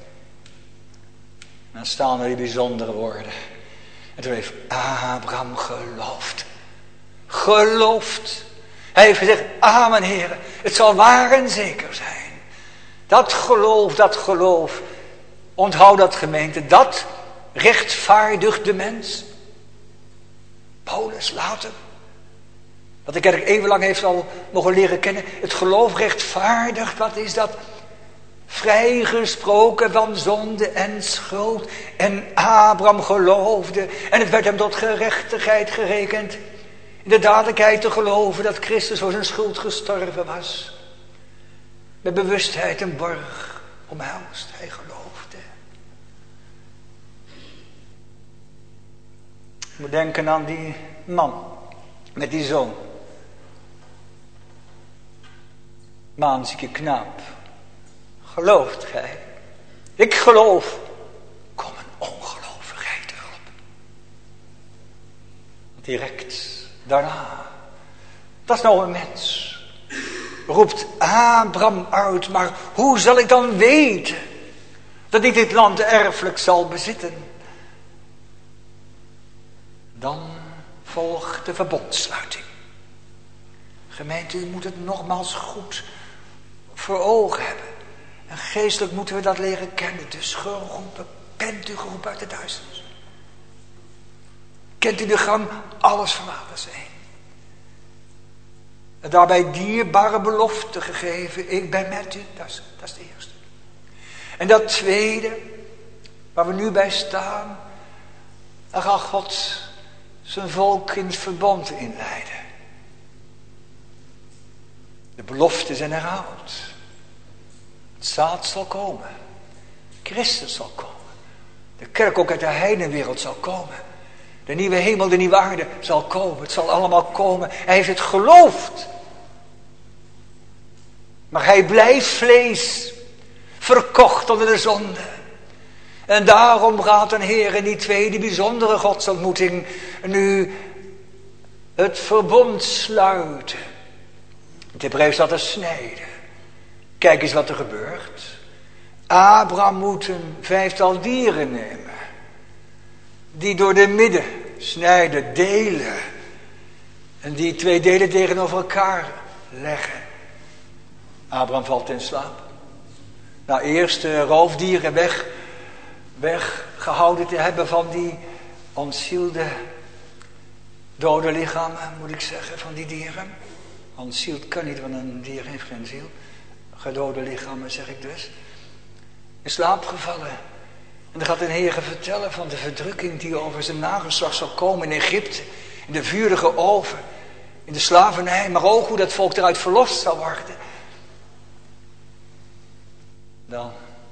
En dan staan er die bijzondere woorden. En toen heeft Abraham geloofd. Geloofd. Hij heeft gezegd, amen heren. Het zal waar en zeker zijn. Dat geloof, dat geloof. Onthoud dat, gemeente. Dat rechtvaardigt de mens. Paulus later. Wat de kerk eeuwenlang heeft al mogen leren kennen. Het geloof rechtvaardigt. Wat is dat? Vrijgesproken van zonde en schuld. En Abraham geloofde. En het werd hem tot gerechtigheid gerekend. In de dadelijkheid te geloven dat Christus voor zijn schuld gestorven was. Met bewustheid en borg omhelst. Hij geloofde. Ik moet denken aan die man. Met die zoon. Maanzieke knaap. Gelooft gij? Ik geloof. Kom een ongelovigheid erop. Direct daarna. Dat is nou een mens. Roept Abraham uit. Maar hoe zal ik dan weten dat ik dit land erfelijk zal bezitten? Dan volgt de verbondsluiting. Gemeente, u moet het nogmaals goed voor ogen hebben. En geestelijk moeten we dat leren kennen. Dus geroepen, bent u geroepen uit de duisternis. Kent u de gang, alles van vaders heen. En daarbij dierbare belofte gegeven, ik ben met u, dat is, dat is de eerste. En dat tweede, waar we nu bij staan, dan gaat God zijn volk in het verbond inleiden. De beloften zijn herhaald. Het zaad zal komen. Christus zal komen. De kerk ook uit de heidenwereld zal komen. De nieuwe hemel, de nieuwe aarde zal komen. Het zal allemaal komen. Hij heeft het geloofd. Maar hij blijft vlees. Verkocht onder de zonde. En daarom gaat een Heer in die tweede bijzondere godsontmoeting nu het verbond sluiten. Het Hebreeuws staat te snijden. Kijk eens wat er gebeurt. Abraham moet een vijftal dieren nemen. Die door de midden snijden, delen. En die twee delen tegenover elkaar leggen. Abraham valt in slaap. Nou, eerst de roofdieren weg, weggehouden te hebben van die ontzielde dode lichamen, moet ik zeggen, van die dieren. Ontzield kan niet, want een dier heeft geen ziel. Gedode lichamen, zeg ik dus. In slaap gevallen. En dan gaat een Heer vertellen van de verdrukking die over zijn nageslacht zal komen in Egypte. In de vurige oven. In de slavernij. Maar ook hoe dat volk eruit verlost zal worden. Dan.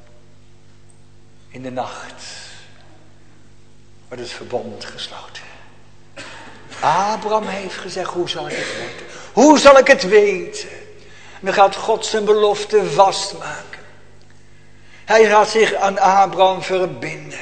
In de nacht. Wordt het verbond gesloten. Abraham heeft gezegd, hoe zal ik het weten? Hoe zal ik het weten? En dan gaat God zijn belofte vastmaken. Hij gaat zich aan Abraham verbinden.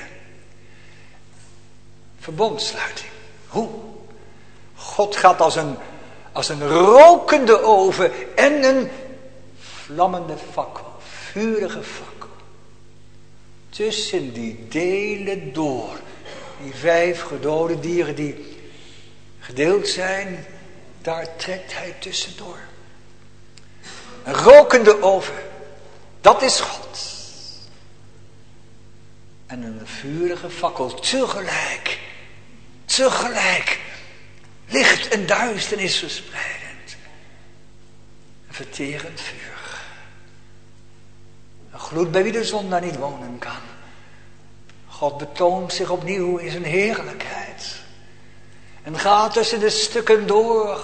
Verbondsluiting. Hoe? God gaat als een, als een rokende oven en een vlammende fakkel. Vurige fakkel. Tussen die delen door. Die vijf gedode dieren die gedeeld zijn. Daar trekt hij tussendoor. Een rokende oven. Dat is God. En een vurige fakkel tegelijk. Tegelijk. Licht en duisternis verspreidend. Een verterend vuur. Een gloed bij wie de zon daar niet wonen kan. God betoont zich opnieuw in zijn heerlijkheid. En gaat tussen de stukken door.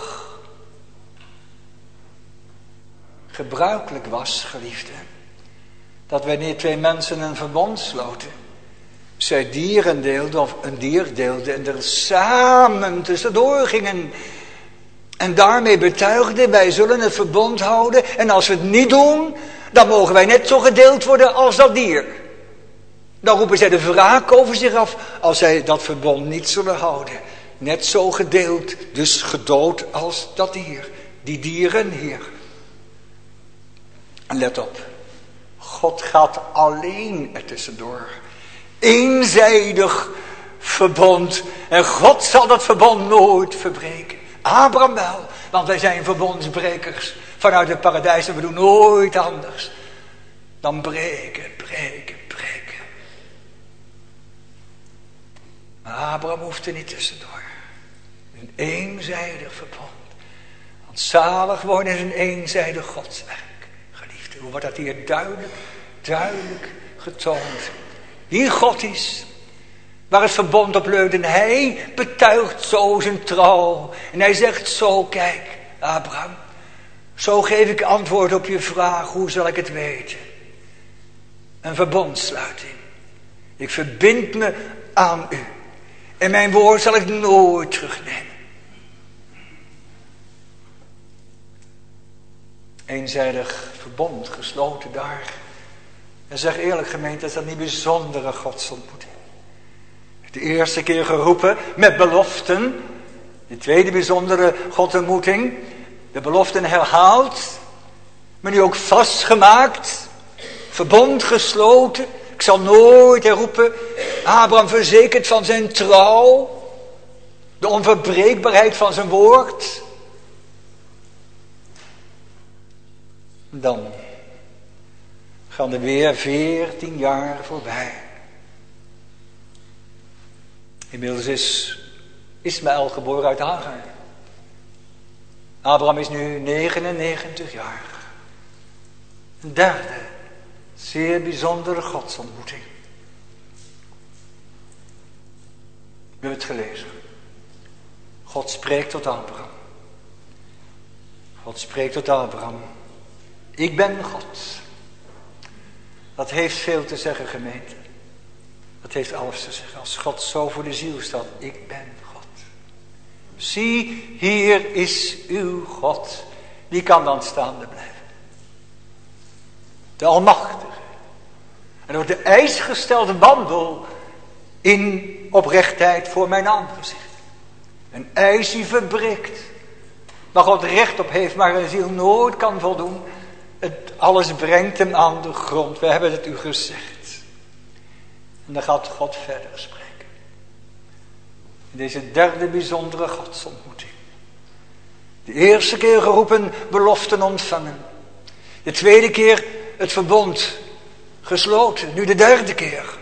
Gebruikelijk was, geliefde, dat wanneer twee mensen een verbond sloten, zij dieren deelden of een dier deelden en er samen tussendoor gingen. En daarmee betuigden, wij zullen het verbond houden en als we het niet doen, dan mogen wij net zo gedeeld worden als dat dier. Dan roepen zij de wraak over zich af als zij dat verbond niet zullen houden. Net zo gedeeld, dus gedood als dat dier. Die dieren hier. En let op. God gaat alleen er tussendoor. Eenzijdig verbond. En God zal dat verbond nooit verbreken. Abraham wel. Want wij zijn verbondsbrekers. Vanuit het paradijs en we doen nooit anders. Dan breken, breken, breken. Maar Abraham hoeft er niet tussendoor. Een eenzijdig verbond. Want zalig worden is een eenzijdig godswerk. Geliefde, hoe wordt dat hier duidelijk, duidelijk getoond. Wie God is. Waar het verbond op leunt. En hij betuigt zo zijn trouw. En hij zegt zo, kijk Abraham. Zo geef ik antwoord op je vraag. Hoe zal ik het weten? Een verbondsluiting. Ik verbind me aan u. En mijn woord zal ik nooit terugnemen. Eenzijdig verbond gesloten daar. En zeg eerlijk gemeente, is dat niet bijzondere godsontmoeting. De eerste keer geroepen met beloften. De tweede bijzondere godsontmoeting. De beloften herhaald. Maar nu ook vastgemaakt. Verbond gesloten. Ik zal nooit herroepen. Abraham verzekerd van zijn trouw. De onverbreekbaarheid van zijn woord. Dan gaan er weer veertien jaar voorbij. Inmiddels is Ismaël geboren uit Hagar. Abraham is nu negenennegentig jaar. Een derde, zeer bijzondere godsontmoeting. We hebben het gelezen. God spreekt tot Abraham. God spreekt tot Abraham. Ik ben God. Dat heeft veel te zeggen, gemeente. Dat heeft alles te zeggen. Als God zo voor de ziel staat. Ik ben God. Zie, hier is uw God. Wie kan dan staande blijven? De Almachtige. En door de eis gestelde wandel in oprechtheid voor mijn aangezicht. Een eis die verbreekt. Waar God recht op heeft, maar een ziel nooit kan voldoen. Het alles brengt hem aan de grond. We hebben het u gezegd. En dan gaat God verder spreken. In deze derde bijzondere godsontmoeting. De eerste keer geroepen, beloften ontvangen. De tweede keer het verbond gesloten. Nu de derde keer.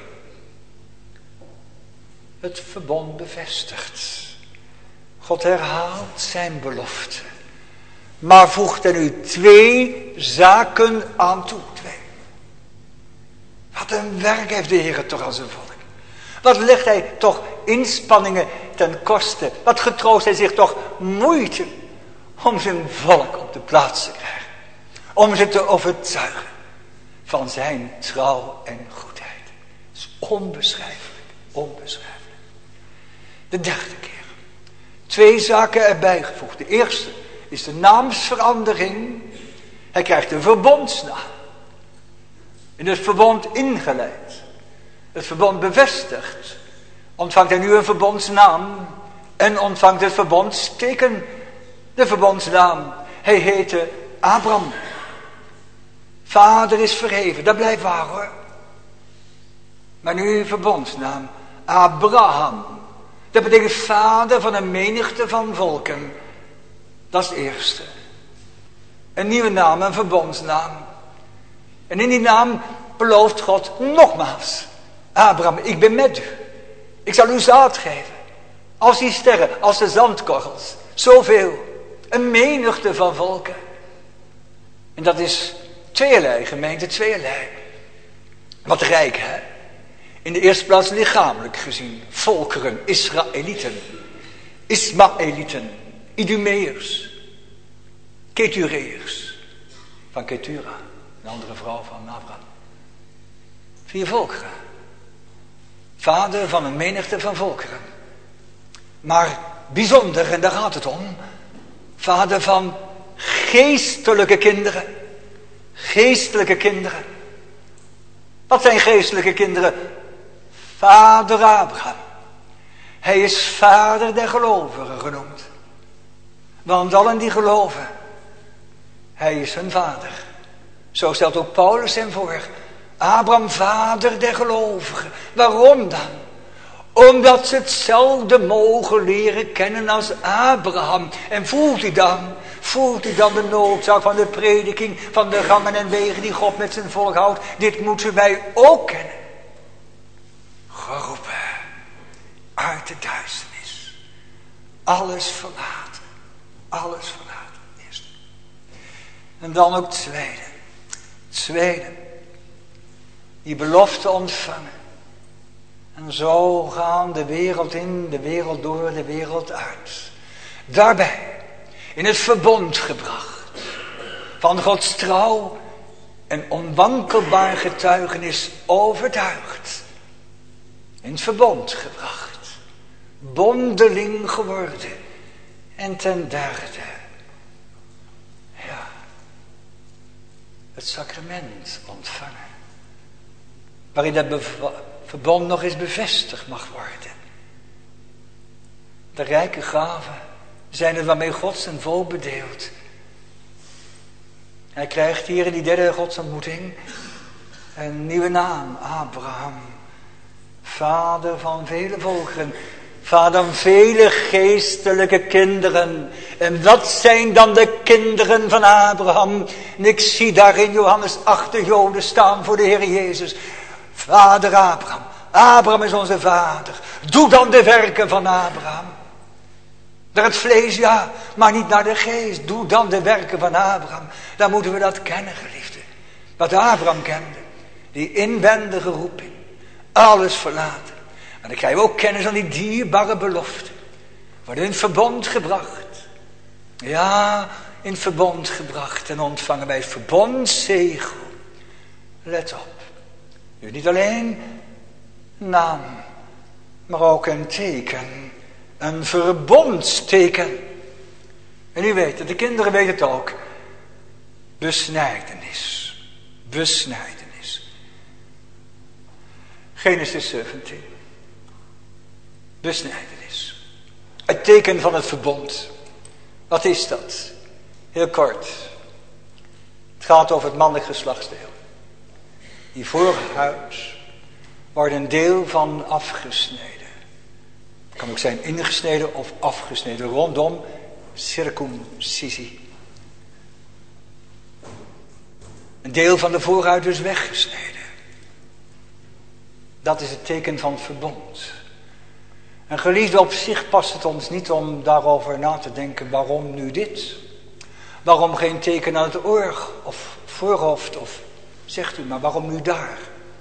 Het verbond bevestigd. God herhaalt zijn belofte. Maar voegt er nu twee zaken aan toe. Twee. Wat een werk heeft de Heer toch aan zijn volk. Wat legt hij toch inspanningen ten koste. Wat getroost hij zich toch moeite om zijn volk op de plaats te krijgen. Om ze te overtuigen van zijn trouw en goedheid. Dat is onbeschrijfelijk. Onbeschrijfelijk. De derde keer. Twee zaken erbij gevoegd. De eerste is de naamsverandering. Hij krijgt een verbondsnaam. In het verbond ingeleid. Het verbond bevestigd. Ontvangt hij nu een verbondsnaam. En ontvangt het verbondsteken. De verbondsnaam. Hij heette Abraham. Vader is verheven. Dat blijft waar hoor. Maar nu een verbondsnaam. Abraham. Dat betekent vader van een menigte van volken. Dat is het eerste. Een nieuwe naam, een verbondsnaam. En in die naam belooft God nogmaals. Abraham, ik ben met u. Ik zal u zaad geven. Als die sterren, als de zandkorrels. Zoveel. Een menigte van volken. En dat is tweeërlei, gemeente, tweeërlei. Wat rijk, hè? In de eerste plaats lichamelijk gezien. Volkeren, Israëlieten. Ismaëlieten. Idumeërs. Ketureërs. Van Ketura. Een andere vrouw van Abraham. Vier volkeren. Vader van een menigte van volkeren. Maar bijzonder, en daar gaat het om. Vader van geestelijke kinderen. Geestelijke kinderen. Wat zijn geestelijke kinderen? Vader Abraham. Hij is vader der gelovigen genoemd. Want allen die geloven, hij is hun vader. Zo stelt ook Paulus hem voor. Abraham, vader der gelovigen. Waarom dan? Omdat ze hetzelfde mogen leren kennen als Abraham. En voelt u dan, voelt u dan de noodzaak van de prediking, van de gangen en wegen die God met zijn volk houdt. Dit moeten wij ook kennen. Geroepen uit de duisternis. Alles verlaten. Alles verlaten. Eerst. En dan ook tweede. Tweede. Die belofte ontvangen. En zo gaan de wereld in, de wereld door, de wereld uit. Daarbij in het verbond gebracht. Van Gods trouw en onwankelbaar getuigenis overtuigd. In het verbond gebracht. Bondeling geworden. En ten derde. Ja. Het sacrament ontvangen. Waarin dat bev- verbond nog eens bevestigd mag worden. De rijke gaven zijn het waarmee God zijn volk bedeelt. Hij krijgt hier in die derde godsontmoeting een nieuwe naam. Abraham. Vader van vele volkeren. Vader van vele geestelijke kinderen. En wat zijn dan de kinderen van Abraham? En ik zie daar in Johannes acht de Joden staan voor de Heer Jezus. Vader Abraham. Abraham is onze vader. Doe dan de werken van Abraham. Naar het vlees, ja, maar niet naar de geest. Doe dan de werken van Abraham. Dan moeten we dat kennen, geliefde. Wat Abraham kende. Die inwendige roeping. Alles verlaten. Maar dan krijgen we ook kennis van die dierbare belofte. Worden in het verbond gebracht. Ja, in verbond gebracht en ontvangen wij het verbondszegel. Let op. Nu niet alleen naam, maar ook een teken. Een verbondsteken. En u weet het, de kinderen weten het ook. Besnijdenis. Besnijdenis. Genesis zeventien. Besnijdenis. Het teken van het verbond. Wat is dat? Heel kort. Het gaat over het mannelijk geslachtsdeel. Die voorhuid wordt een deel van afgesneden. Het kan ook zijn ingesneden of afgesneden. Rondom circumcisie. Een deel van de voorhuid is weggesneden. Dat is het teken van het verbond. En geliefde, op zich past het ons niet om daarover na te denken. Waarom nu dit? Waarom geen teken aan het oor of voorhoofd of zegt u maar waarom nu daar?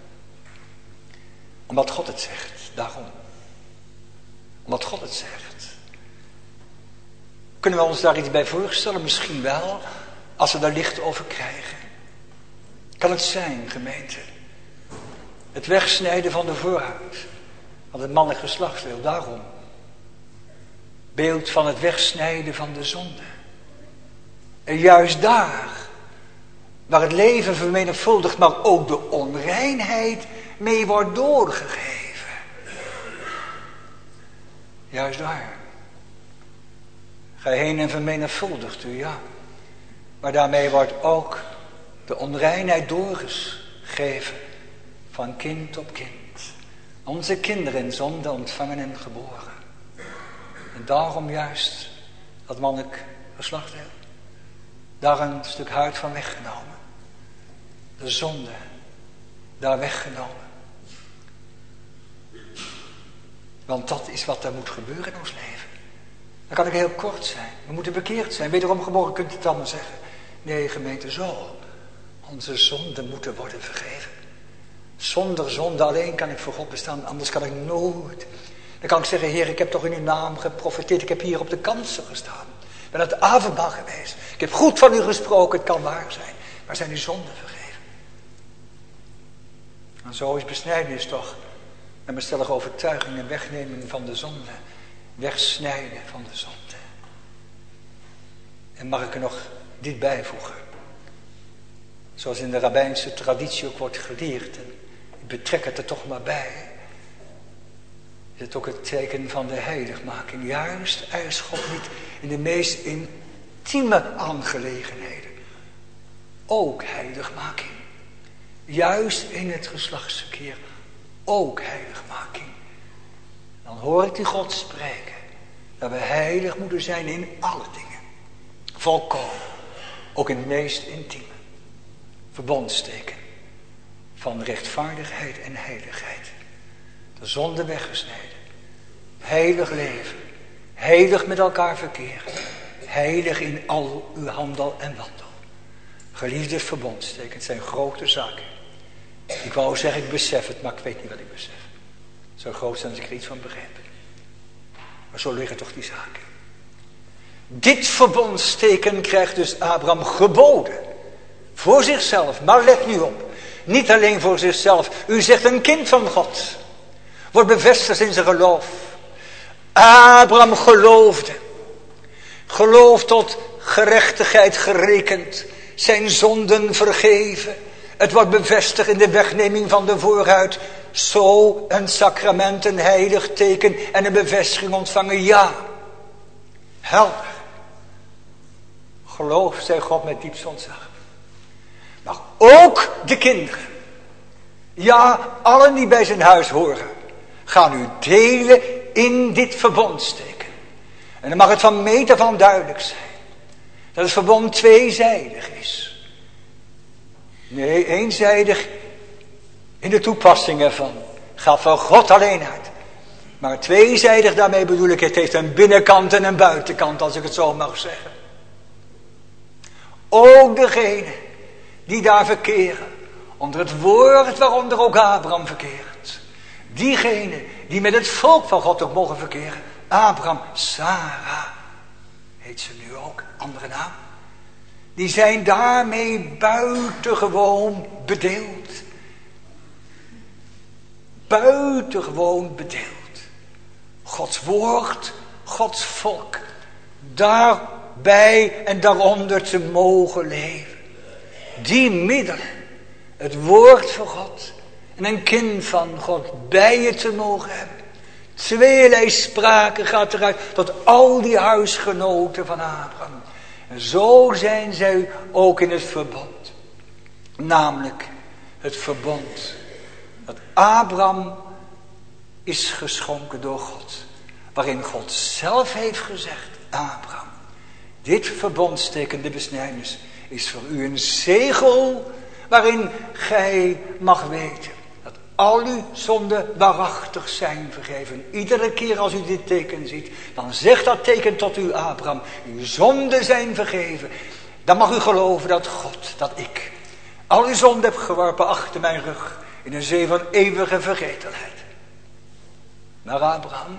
Omdat God het zegt, daarom. Omdat God het zegt. Kunnen we ons daar iets bij voorstellen? Misschien wel, als we daar licht over krijgen. Kan het zijn, gemeente? Het wegsnijden van de voorhuid. Van het mannelijk geslachtsdeel, daarom. Beeld van het wegsnijden van de zonde. En juist daar, waar het leven vermenigvuldigt, maar ook de onreinheid mee wordt doorgegeven. Juist daar. Ga heen en vermenigvuldigt u, ja. Maar daarmee wordt ook de onreinheid doorgegeven van kind op kind. Onze kinderen in zonde ontvangen en geboren. En daarom juist dat mannelijk geslachtsdeel. Daar een stuk huid van weggenomen. De zonde daar weggenomen. Want dat is wat er moet gebeuren in ons leven. Dan kan ik heel kort zijn. We moeten bekeerd zijn. Wederom geboren kunt u het allemaal zeggen. Nee, gemeente, zo. Onze zonden moeten worden vergeven. Zonder zonde alleen kan ik voor God bestaan. Anders kan ik nooit. Dan kan ik zeggen, Heer, ik heb toch in uw naam geprofeteerd. Ik heb hier op de kansen gestaan. Ik ben aan het avondmaal geweest. Ik heb goed van u gesproken. Het kan waar zijn. Maar zijn uw zonden vergeven? En zo is besnijdenis toch een bestellige overtuiging en wegnemen van de zonde. Wegsnijden van de zonde. En mag ik er nog dit bijvoegen? Zoals in de rabbijnse traditie ook wordt geleerd. En ik betrek het er toch maar bij. Is het ook het teken van de heiligmaking. Juist eist God niet in de meest intieme aangelegenheden. Ook heiligmaking. Juist in het geslachtsverkeer. Ook heiligmaking. Dan hoor ik die God spreken. Dat we heilig moeten zijn in alle dingen. Volkomen. Ook in het meest intieme. Verbondsteken. Van rechtvaardigheid en heiligheid. De zonde weggesneden. Heilig leven. Heilig met elkaar verkeer. Heilig in al uw handel en wandel. Geliefde verbondstekens zijn grote zaken. Ik wou zeggen ik besef het, maar ik weet niet wat ik besef. Zo groot zijn als ik er iets van begrijp. Maar zo liggen toch die zaken. Dit verbondsteken krijgt dus Abraham geboden. Voor zichzelf, maar let nu op. Niet alleen voor zichzelf. U zegt een kind van God. Wordt bevestigd in zijn geloof. Abraham geloofde. Geloof tot gerechtigheid gerekend. Zijn zonden vergeven. Het wordt bevestigd in de wegneming van de voorhuid. Zo een sacrament, een heilig teken en een bevestiging ontvangen. Ja. Helder. Geloof, zei God met diepst ontzag. Maar ook de kinderen. Ja, allen die bij zijn huis horen. Gaan u delen in dit verbondsteken. En dan mag het van meet af aan duidelijk zijn. Dat het verbond tweezijdig is. Nee, eenzijdig in de toepassing ervan. Gaat van God alleen uit. Maar tweezijdig, daarmee bedoel ik, het heeft een binnenkant en een buitenkant, als ik het zo mag zeggen. Ook degene die daar verkeren, onder het woord waaronder ook Abraham verkeert. Diegene die met het volk van God ook mogen verkeren. Abraham, Sarah, heet ze nu ook, andere naam. die zijn daarmee buitengewoon bedeeld. Buitengewoon bedeeld. Gods woord, Gods volk, daarbij en daaronder te mogen leven. Die middelen, het woord van God en een kind van God bij je te mogen hebben. Tweelei sprake gaat eruit tot al die huisgenoten van Abraham. En zo zijn zij ook in het verbond. Namelijk het verbond dat Abraham is geschonken door God. Waarin God zelf heeft gezegd, Abraham, dit verbondsteken, de besnijdenis, is voor u een zegel waarin gij mag weten dat al uw zonden waarachtig zijn vergeven. Iedere keer als u dit teken ziet, dan zegt dat teken tot u, Abraham, uw zonden zijn vergeven. Dan mag u geloven dat God, dat ik, al uw zonden heb geworpen achter mijn rug in een zee van eeuwige vergetelheid. Maar Abraham,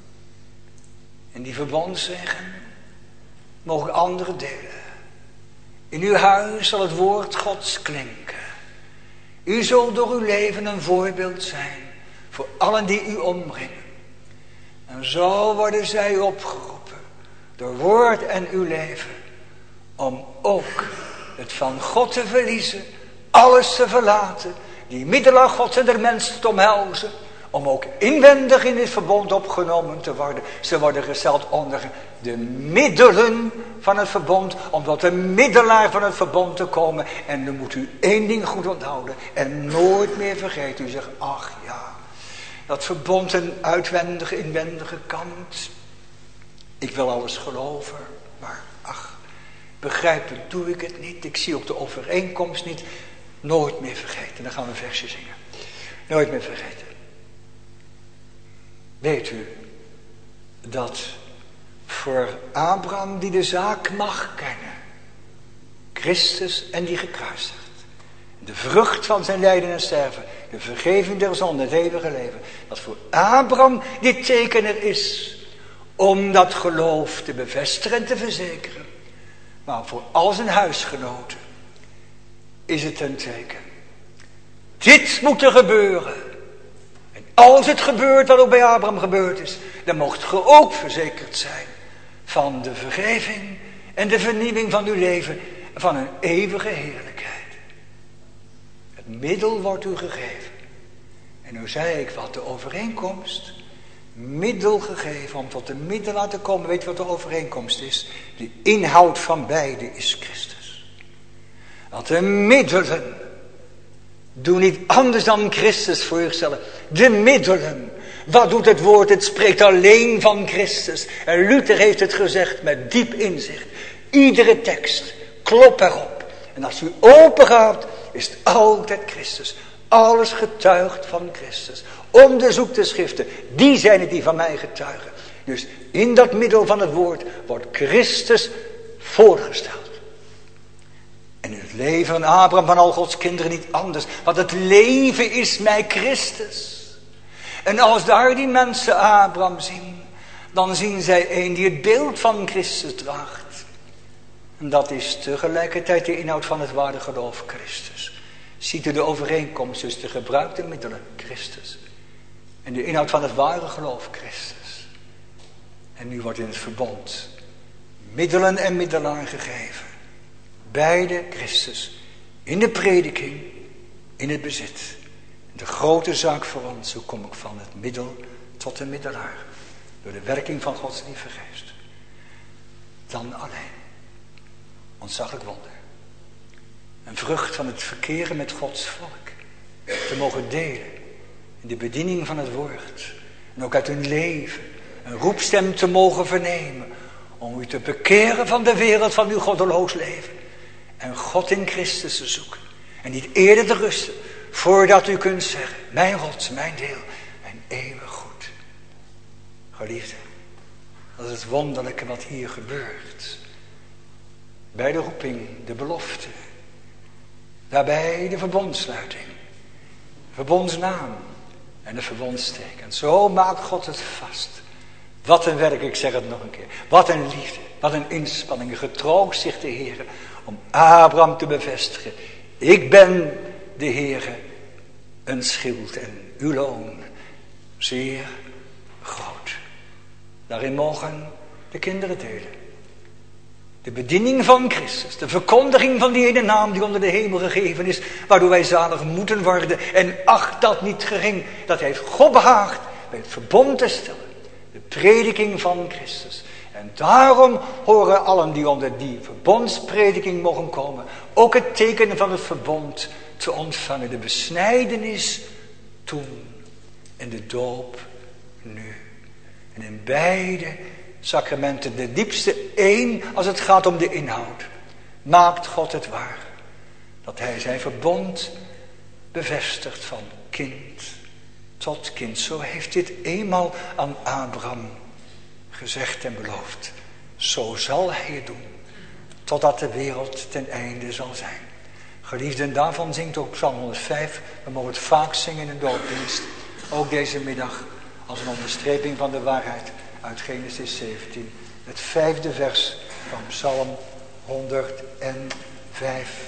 in die verbondsregen, mogen anderen delen. In uw huis zal het woord Gods klinken. U zult door uw leven een voorbeeld zijn voor allen die u omringen. En zo worden zij opgeroepen door woord en uw leven om ook het van God te verliezen, alles te verlaten, die middelen Gods en der mensen te omhelzen, om ook inwendig in dit verbond opgenomen te worden. Ze worden gesteld onder de middelen van het verbond, om tot de middelaar van het verbond te komen. En dan moet u één ding goed onthouden en nooit meer vergeten. U zegt, ach ja, dat verbond een uitwendige, inwendige kant. Ik wil alles geloven, maar ach, begrijpen doe ik het niet. Ik zie ook de overeenkomst niet. Nooit meer vergeten. Dan gaan we een versje zingen. Nooit meer vergeten. Weet u dat voor Abraham die de zaak mag kennen, Christus en die gekruisigd, de vrucht van zijn lijden en sterven, de vergeving der zonde, het eeuwige leven, dat voor Abraham dit teken er is, om dat geloof te bevestigen en te verzekeren. Maar voor al zijn huisgenoten is het een teken. Dit moet er gebeuren. En als het gebeurt wat ook bij Abraham gebeurd is, dan mocht ge ook verzekerd zijn van de vergeving en de vernieuwing van uw leven, van een eeuwige heerlijkheid. Het middel wordt u gegeven. En nu zei ik wat de overeenkomst, middel gegeven om tot de middelaar te komen. Weet je wat de overeenkomst is? De inhoud van beide is Christus. Want de middelen doen niet anders dan Christus voorstellen. De middelen. Wat doet het woord? Het spreekt alleen van Christus. En Luther heeft het gezegd met diep inzicht. Iedere tekst, klop erop. En als u open gaat, is het altijd Christus. Alles getuigt van Christus. Onderzoek de schriften. Die zijn het die van mij getuigen. Dus in dat middel van het woord wordt Christus voorgesteld. En in het leven van Abraham, van al Gods kinderen niet anders. Want het leven is mij Christus. En als daar die mensen Abraham zien, dan zien zij een die het beeld van Christus draagt. En dat is tegelijkertijd de inhoud van het ware geloof Christus. Ziet u de overeenkomst tussen de gebruikte middelen Christus en de inhoud van het ware geloof Christus. En nu wordt in het verbond middelen en middelaar gegeven. Beide Christus. In de prediking, in het bezit. De grote zaak voor ons, hoe kom ik van het middel tot de middelaar? Door de werking van Gods lieve geest. Dan alleen. Ontzaglijk wonder. Een vrucht van het verkeren met Gods volk. Te mogen delen in de bediening van het woord. En ook uit hun leven een roepstem te mogen vernemen. Om u te bekeren van de wereld van uw goddeloos leven. En God in Christus te zoeken. En niet eerder te rusten. Voordat u kunt zeggen. Mijn rots, mijn deel. Mijn eeuwig goed. Geliefde. Dat is het wonderlijke wat hier gebeurt. Bij de roeping, de belofte. Daarbij de verbondsluiting. Verbondsnaam. En de verbondsteken. Zo maakt God het vast. Wat een werk, ik zeg het nog een keer. Wat een liefde. Wat een inspanning, getroost zich de Heere om Abraham te bevestigen. Ik ben de Heere, een schild en uw loon zeer groot. Daarin mogen de kinderen delen. De bediening van Christus, de verkondiging van die ene naam die onder de hemel gegeven is, waardoor wij zalig moeten worden. En acht dat niet gering, dat heeft God behaagd bij het verbond te stellen. De prediking van Christus. En daarom horen allen die onder die verbondsprediking mogen komen, ook het teken van het verbond te ontvangen. De besnijdenis toen en de doop nu. En in beide sacramenten de diepste één als het gaat om de inhoud. Maakt God het waar. Dat hij zijn verbond bevestigt van kind tot kind. Zo heeft dit eenmaal aan Abraham gezegd en beloofd. Zo zal hij het doen. Totdat de wereld ten einde zal zijn. Geliefden, daarvan zingt ook Psalm honderdvijf. We mogen het vaak zingen in de doopdienst. Ook deze middag als een onderstreping van de waarheid uit Genesis zeventien. Het vijfde vers van Psalm honderdvijf.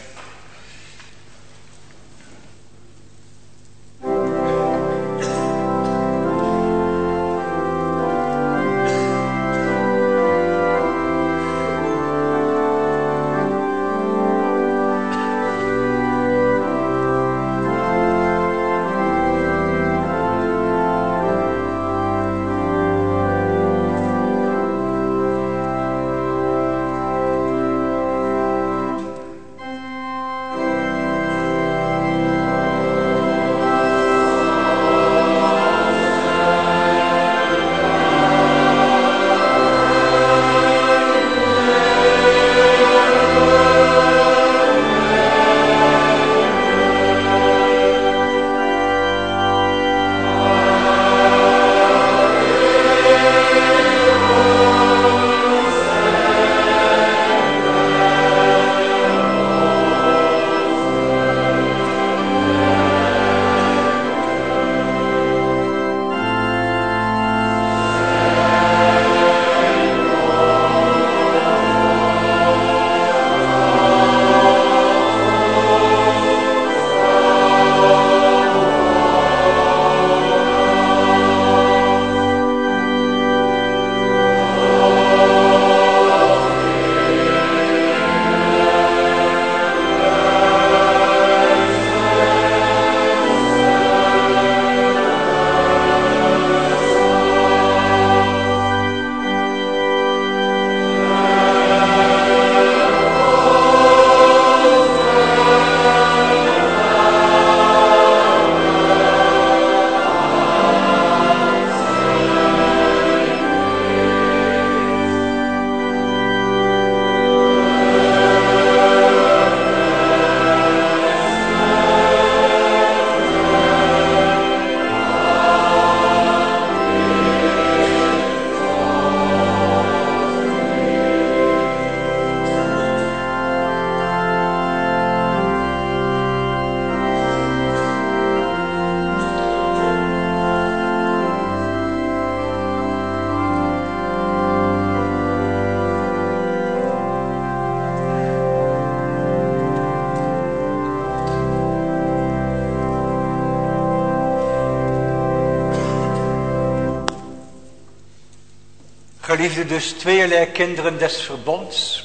Geliefde, dus tweeërlei kinderen des verbonds.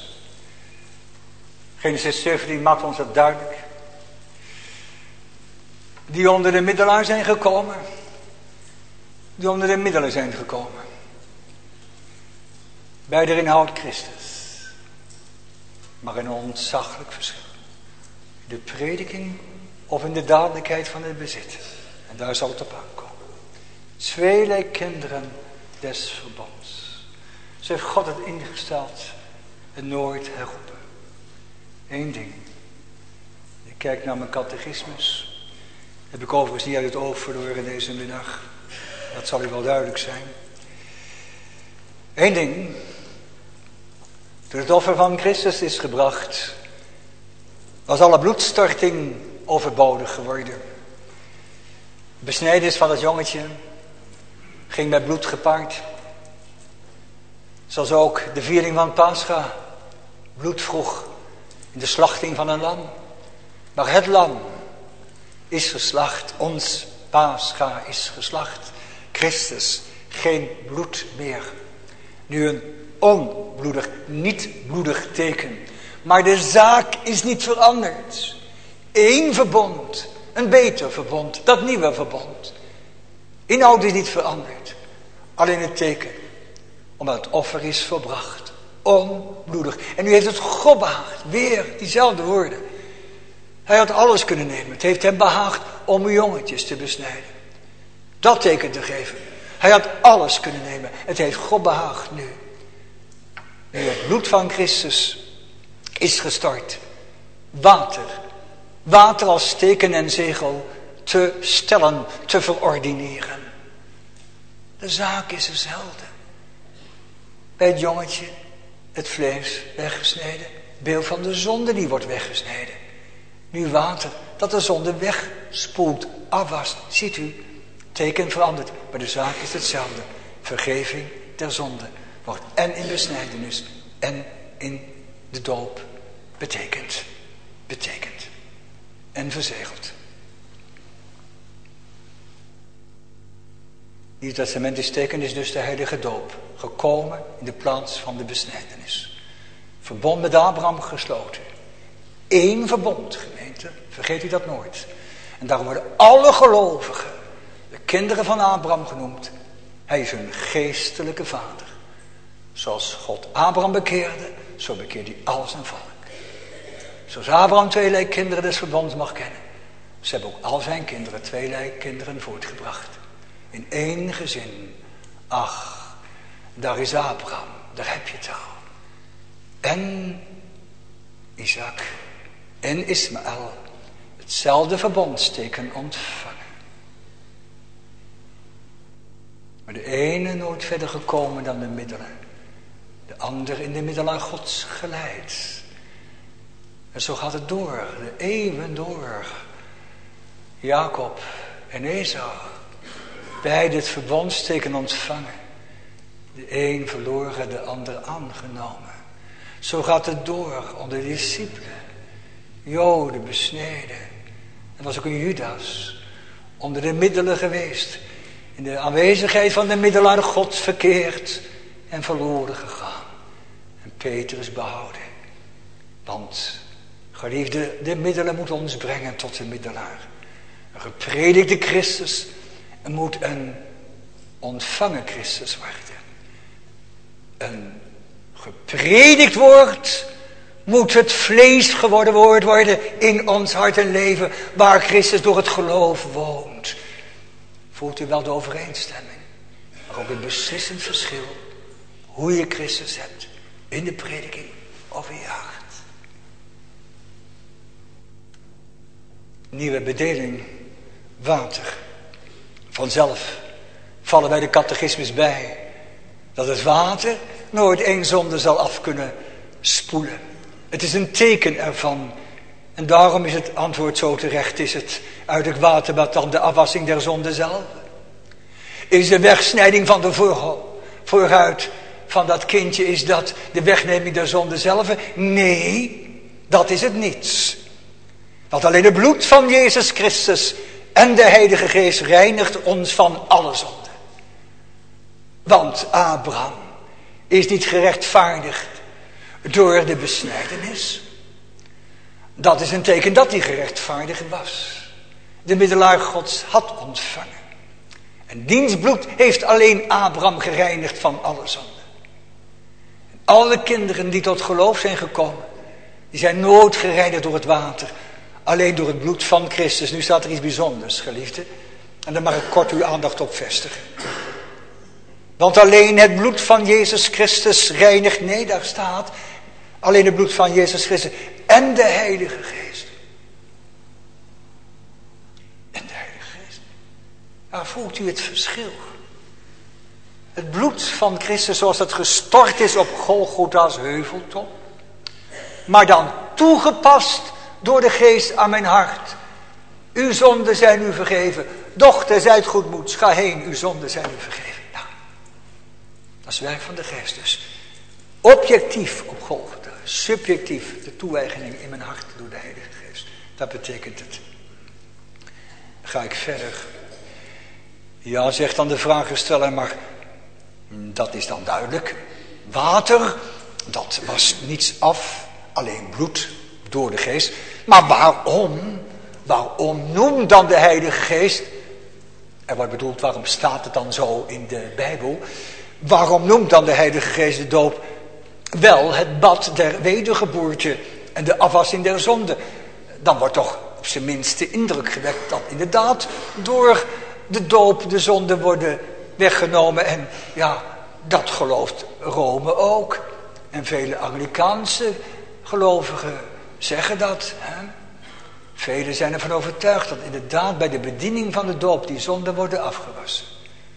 Genesis zeventien maakt ons dat duidelijk. Die onder de middelaar zijn gekomen. Die onder de middelen zijn gekomen. Beider inhoudt Christus. Maar een ontzaglijk verschil. De prediking of in de dadelijkheid van het bezit. En daar zal het op aankomen. Tweeërlei kinderen des verbonds. Zo heeft God het ingesteld en nooit herroepen. Eén ding. Ik kijk naar mijn catechismus. Heb ik overigens niet uit het oog verloren deze middag. Dat zal u wel duidelijk zijn. Eén ding. Toen het offer van Christus is gebracht, was alle bloedstorting overbodig geworden. De besnijdenis van het jongetje ging met bloed gepaard. Zoals ook de viering van Pascha bloed vroeg in de slachting van een lam. Maar het lam is geslacht, ons Pascha is geslacht. Christus, geen bloed meer. Nu een onbloedig, niet bloedig teken. Maar de zaak is niet veranderd. Eén verbond, een beter verbond, dat nieuwe verbond. Inhoud is niet veranderd. Alleen het teken, omdat het offer is volbracht. Onbloedig. En nu heeft het God behaagd. Weer diezelfde woorden. Hij had alles kunnen nemen. Het heeft hem behaagd om jongetjes te besnijden. Dat teken te geven. Hij had alles kunnen nemen. Het heeft God behaagd nu. Nu het bloed van Christus is gestort. Water. Water als teken en zegel te stellen, te verordineren. De zaak is dezelfde. Bij het jongetje, het vlees weggesneden. Beeld van de zonde die wordt weggesneden. Nu water dat de zonde wegspoelt, afwast. Ziet u, teken verandert, maar de zaak is hetzelfde. Vergeving der zonde wordt en in besnijdenis en in de doop betekend. Betekend. En verzegeld. Nieuw Testamentisch teken is dus de heilige doop. Gekomen in de plaats van de besnijdenis. Verbond met Abraham gesloten. Eén verbond, gemeente. Vergeet u dat nooit. En daarom worden alle gelovigen de kinderen van Abraham genoemd. Hij is hun geestelijke vader. Zoals God Abraham bekeerde, zo bekeerde hij al zijn volk. Zoals Abraham tweelei kinderen des verbonds mag kennen. Ze hebben ook al zijn kinderen tweelei kinderen voortgebracht. In één gezin. Ach, daar is Abraham. Daar heb je het al. En Isaac en Ismaël hetzelfde verbondsteken ontvangen. Maar de ene nooit verder gekomen dan de middelen. De ander in de middelaar Gods geleid. En zo gaat het door, de eeuwen door. Jacob en Esau, beide het verbondsteken ontvangen. De een verloren, de ander aangenomen. Zo gaat het door onder de discipelen. Joden besneden. Er was ook een Judas, onder de middelen geweest. In de aanwezigheid van de middelaar Gods verkeerd en verloren gegaan. En Petrus behouden. Want, geliefde, de middelen moeten ons brengen tot de middelaar. Een gepredikte Christus moet een ontvangen Christus worden. Een gepredikt woord moet het vlees geworden woord worden in ons hart en leven, waar Christus door het geloof woont. Voelt u wel de overeenstemming, maar ook een beslissend verschil hoe je Christus hebt in de prediking of in je hart. Nieuwe bedeling, water. Vanzelf vallen wij de catechismus bij dat het water nooit één zonde zal af kunnen spoelen. Het is een teken ervan. En daarom is het antwoord zo terecht. Is het uit het waterbad dan de afwassing der zonde zelf? Is de wegsnijding van de voorho- vooruit van dat kindje, is dat de wegneming der zonde zelf? Nee, dat is het niet. Want alleen het bloed van Jezus Christus en de Heilige Geest reinigt ons van alle zonde. Want Abraham is niet gerechtvaardigd door de besnijdenis. Dat is een teken dat hij gerechtvaardigd was. De middelaar Gods had ontvangen. En diens bloed heeft alleen Abraham gereinigd van alle zonde. En alle kinderen die tot geloof zijn gekomen, die zijn nooit gereinigd door het water. Alleen door het bloed van Christus. Nu staat er iets bijzonders, geliefde. En daar mag ik kort uw aandacht op vestigen. Want alleen het bloed van Jezus Christus reinigt. Nee, daar staat alleen het bloed van Jezus Christus en de Heilige Geest. En de Heilige Geest. Nou, voelt u het verschil? Het bloed van Christus zoals het gestort is op Golgotha's heuveltop. Maar dan toegepast door de Geest aan mijn hart. Uw zonden zijn u vergeven. Dochter, zijt goedmoeds. Ga heen, uw zonden zijn u vergeven. Nou, dat is werk van de Geest dus. objectief op Golgotha, subjectief de toewijging in mijn hart door de Heilige Geest. Dat betekent het. Ga ik verder. Ja, zegt dan de vragensteller, maar dat is dan duidelijk. Water, dat was niets af, alleen bloed door de Geest. Maar waarom? Waarom noemt dan de Heilige Geest? Er wordt bedoeld, waarom staat het dan zo in de Bijbel? Waarom noemt dan de Heilige Geest de doop wel het bad der wedergeboorte en de afwassing der zonde? Dan wordt toch op zijn minst de indruk gewekt dat inderdaad door de doop de zonden worden weggenomen. En ja, dat gelooft Rome ook. En vele Anglikaanse gelovigen zeggen dat. Hè? Velen zijn ervan overtuigd dat inderdaad bij de bediening van de doop die zonden worden afgewassen.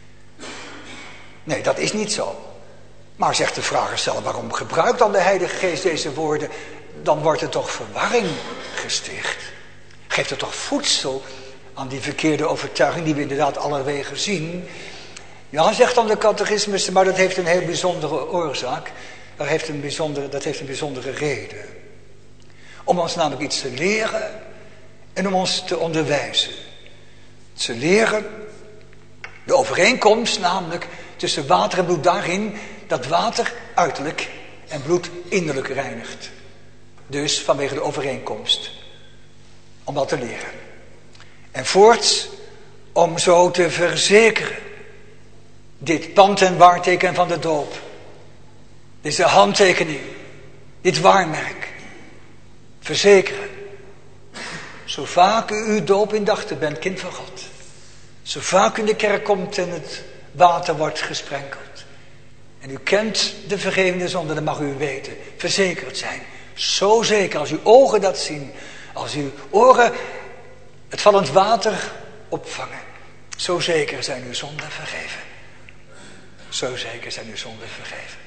Nee, dat is niet zo. Maar zegt de vragensteller, waarom gebruikt dan de Heilige Geest deze woorden? Dan wordt er toch verwarring gesticht. Geeft er toch voedsel aan die verkeerde overtuiging die we inderdaad allerwege zien. Ja, zegt dan de catechismus, maar dat heeft een heel bijzondere oorzaak. Dat heeft een bijzondere, dat heeft een bijzondere reden. Om ons namelijk iets te leren en om ons te onderwijzen. Te leren, de overeenkomst namelijk tussen water en bloed daarin, dat water uiterlijk en bloed innerlijk reinigt. Dus vanwege de overeenkomst. Om dat te leren. En voorts, om zo te verzekeren, dit pand en waarteken van de doop, deze handtekening, dit waarmerk, verzekeren. Zo vaak u uw doop indachtig bent, kind van God. Zo vaak u in de kerk komt en het water wordt gesprenkeld. En u kent de vergevende zonde, dan mag u weten, verzekerd zijn. Zo zeker als uw ogen dat zien, als uw oren het vallend water opvangen. Zo zeker zijn uw zonden vergeven. Zo zeker zijn uw zonden vergeven.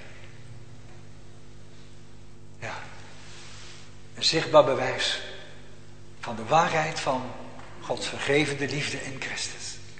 Ja. Een zichtbaar bewijs van de waarheid van Gods vergevende liefde in Christus.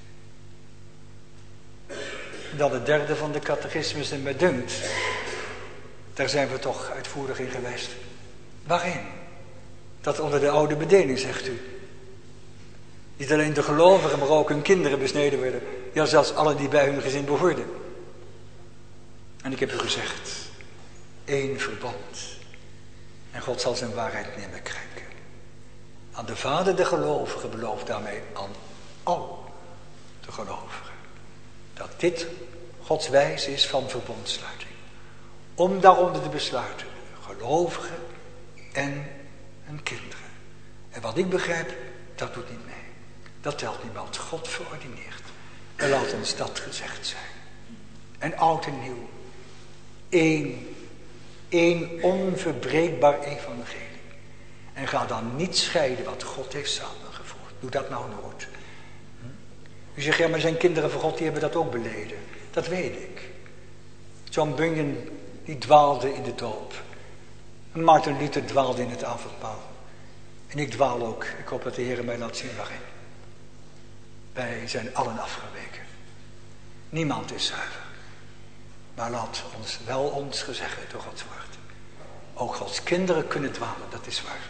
Dan het derde van de catechismus en mij dunkt, daar zijn we toch uitvoerig in geweest. Waarin? Dat onder de oude bedeling, zegt u. Niet alleen de gelovigen, maar ook hun kinderen besneden werden. Ja, zelfs allen die bij hun gezin behoorden. En ik heb u gezegd, één verbond. En God zal zijn waarheid niet meer krenken. Aan de Vader de gelovigen belooft daarmee aan al de gelovigen. Dat dit Gods wijze is van verbondsluiting. Om daaronder te besluiten, gelovigen en hun kinderen. En wat ik begrijp, dat doet niet mee. Dat telt niemand. God verordineert. En laat ons dat gezegd zijn. En oud en nieuw. Eén, één onverbreekbaar evangelie. En ga dan niet scheiden wat God heeft samengevoegd. Doe dat nou nooit. Hm? U zegt, ja, maar zijn kinderen van God, die hebben dat ook beleden. Dat weet ik. John Bunyan, die dwaalde in de doop. En Maarten Luther dwaalde in het avondmaal. En ik dwaal ook. Ik hoop dat de Heer mij laat zien waarin. Wij zijn allen afgeweken. Niemand is zuiver. Maar laat ons wel ons gezegd door Gods woord. Ook Gods kinderen kunnen dwalen, dat is waar.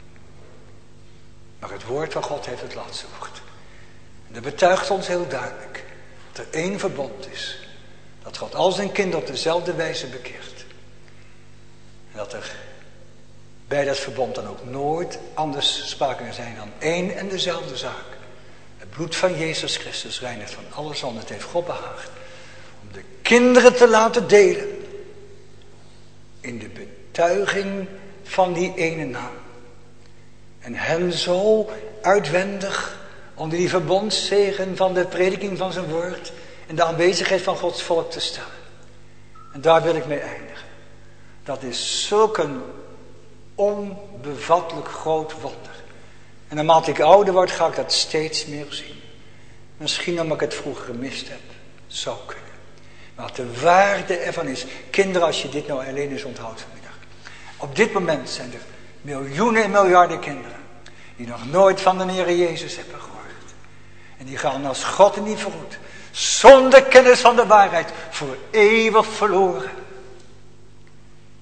Maar het woord van God heeft het laatste woord. En dat betuigt ons heel duidelijk. Dat er één verbond is. Dat God al zijn kinderen op dezelfde wijze bekeert. En dat er bij dat verbond dan ook nooit anders sprake kan zijn dan één en dezelfde zaak. Het bloed van Jezus Christus reinigt van alle zonde. Het heeft God behaagd om de kinderen te laten delen in de betuiging van die ene naam. En hen zo uitwendig onder die verbondszegen van de prediking van zijn woord en de aanwezigheid van Gods volk te stellen. En daar wil ik mee eindigen. Dat is zulk een onbevattelijk groot wonder. En naarmate ik ouder word, ga ik dat steeds meer zien. Misschien omdat ik het vroeger gemist heb. Zou kunnen. Maar wat de waarde ervan is. Kinderen, als je dit nou alleen eens onthoudt vanmiddag. Op dit moment zijn er miljoenen en miljarden kinderen. Die nog nooit van de Heer Jezus hebben gehoord. En die gaan als God in die verroet. Zonder kennis van de waarheid. Voor eeuwig verloren.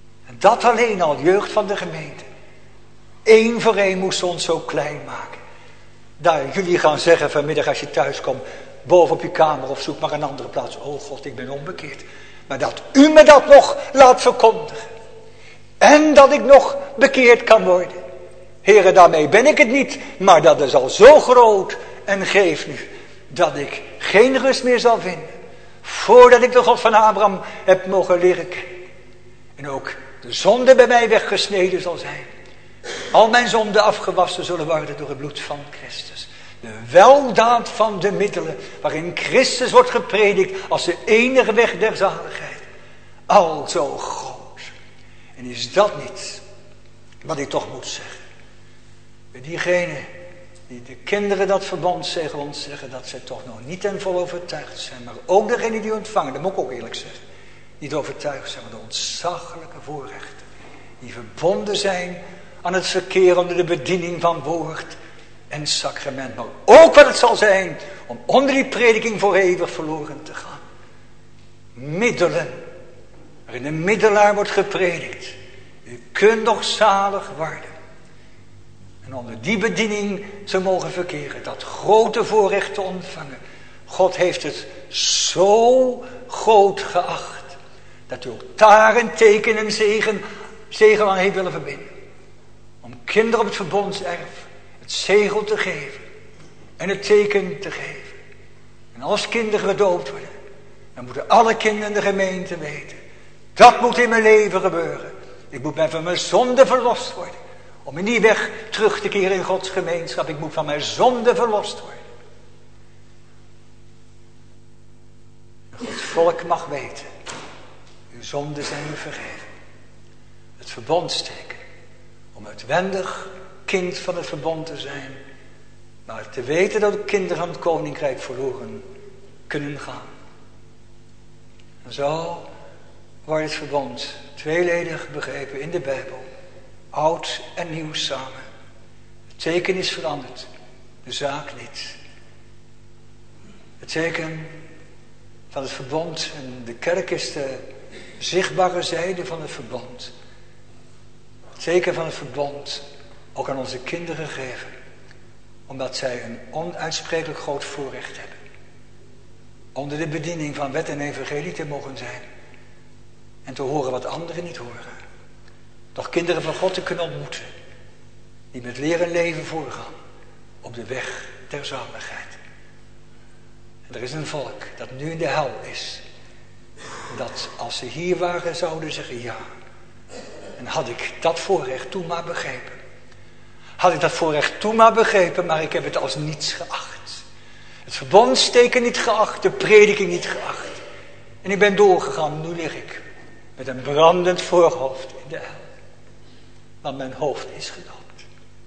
Dat alleen al, jeugd van de gemeente. Eén voor één moest ze ons zo klein maken. Daar jullie gaan zeggen vanmiddag als je thuis komt, boven op je kamer of zoek maar een andere plaats. Oh God, ik ben onbekeerd. Maar dat u me dat nog laat verkondigen. En dat ik nog bekeerd kan worden. Here, daarmee ben ik het niet. Maar dat is al zo groot en geef nu dat ik geen rust meer zal vinden. Voordat ik de God van Abraham heb mogen leren kennen. En ook de zonde bij mij weggesneden zal zijn. Al mijn zonden afgewassen zullen worden door het bloed van Christus. De weldaad van de middelen waarin Christus wordt gepredikt als de enige weg der zaligheid. Al zo groot. En is dat niet wat ik toch moet zeggen? Bij diegenen die de kinderen dat verbond tegen ons zeggen dat zij toch nog niet ten volle overtuigd zijn. Maar ook degenen die ontvangen, dat moet ik ook eerlijk zeggen. Niet overtuigd zijn van de ontzaglijke voorrechten. Die verbonden zijn aan het verkeer onder de bediening van woord en sacrament. Maar ook wat het zal zijn om onder die prediking voor eeuwig verloren te gaan. Middelen. Waarin een middelaar wordt gepredikt. U kunt nog zalig worden. En onder die bediening te mogen verkeren. Dat grote voorrecht te ontvangen. God heeft het zo groot geacht. Dat u ook daar een teken en zegen, zegen aan heeft willen verbinden. Om kinderen op het verbondserf het zegel te geven. En het teken te geven. En als kinderen gedoopt worden. Dan moeten alle kinderen in de gemeente weten. Dat moet in mijn leven gebeuren. Ik moet van mijn zonde verlost worden. Om in die weg terug te keren in Gods gemeenschap. Ik moet van mijn zonde verlost worden. En Gods volk mag weten. Uw zonden zijn u vergeven. Het verbondsteken. Om uitwendig kind van het verbond te zijn. Maar te weten dat de kinderen van het koninkrijk verloren kunnen gaan. En zo wordt het verbond tweeledig begrepen in de Bijbel. Oud en nieuw samen. Het teken is veranderd. De zaak niet. Het teken van het verbond en de kerk is de zichtbare zijde van het verbond. Het teken van het verbond ook aan onze kinderen geven. Omdat zij een onuitsprekelijk groot voorrecht hebben. Onder de bediening van wet en evangelie te mogen zijn. En te horen wat anderen niet horen. Toch kinderen van God te kunnen ontmoeten. Die met leer en leven voorgaan. Op de weg der zaligheid. En er is een volk dat nu in de hel is. Dat als ze hier waren zouden zeggen ja. En had ik dat voorrecht toen maar begrepen. Had ik dat voorrecht toen maar begrepen, maar ik heb het als niets geacht. Het verbondsteken niet geacht, de prediking niet geacht. En ik ben doorgegaan, nu lig ik met een brandend voorhoofd in de hel. Want mijn hoofd is gedoopt.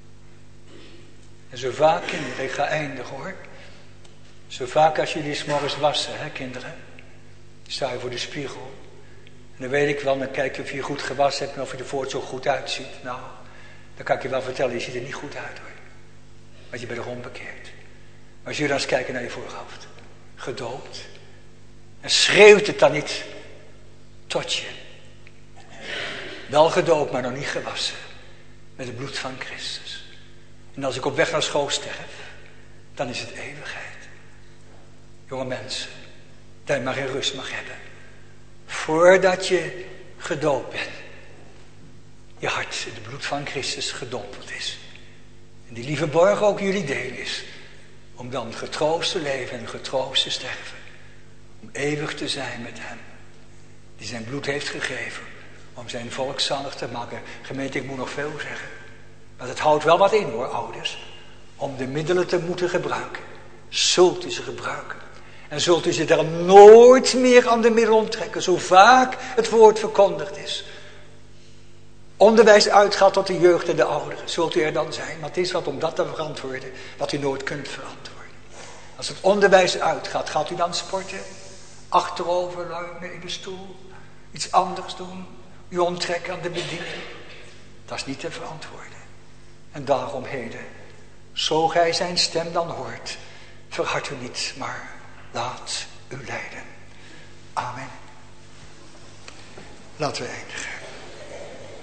En zo vaak, kinderen, ik ga eindigen hoor. Zo vaak als jullie 's morgens wassen, hè kinderen. Sta je voor de spiegel. En dan weet ik wel, dan kijk je of je goed gewassen hebt en of je er voort zo goed uitziet. Nou, dan kan ik je wel vertellen, je ziet er niet goed uit hoor. Want je bent er onbekeerd. Maar als jullie dan eens kijken naar je voorhoofd. Gedoopt. En schreeuwt het dan niet tot je. Wel gedoopt, maar nog niet gewassen. Met het bloed van Christus. En als ik op weg naar school sterf, dan is het eeuwigheid. Jonge mensen, dat je maar geen rust mag hebben. Voordat je gedoopt bent. Je hart in het bloed van Christus gedompeld is. En die lieve borg ook jullie deel is. Om dan getroost te leven en getroost te sterven. Om eeuwig te zijn met hem. Die zijn bloed heeft gegeven. Om zijn volk zalig te maken. Gemeente, ik moet nog veel zeggen. Maar het houdt wel wat in hoor, ouders. Om de middelen te moeten gebruiken. Zult u ze gebruiken. En zult u ze daar nooit meer aan de middelen onttrekken. Zo vaak het woord verkondigd is. Onderwijs uitgaat tot de jeugd en de ouderen. Zult u er dan zijn. Maar het is wat om dat te verantwoorden. Wat u nooit kunt verantwoorden. Als het onderwijs uitgaat. Gaat u dan sporten? Achterover leunen in de stoel. Iets anders doen. U onttrekken aan de bediening. Dat is niet te verantwoorden. En daarom heden. Zo gij zijn stem dan hoort. Verhard u niet. Maar laat u leiden. Amen. Laten we eindigen.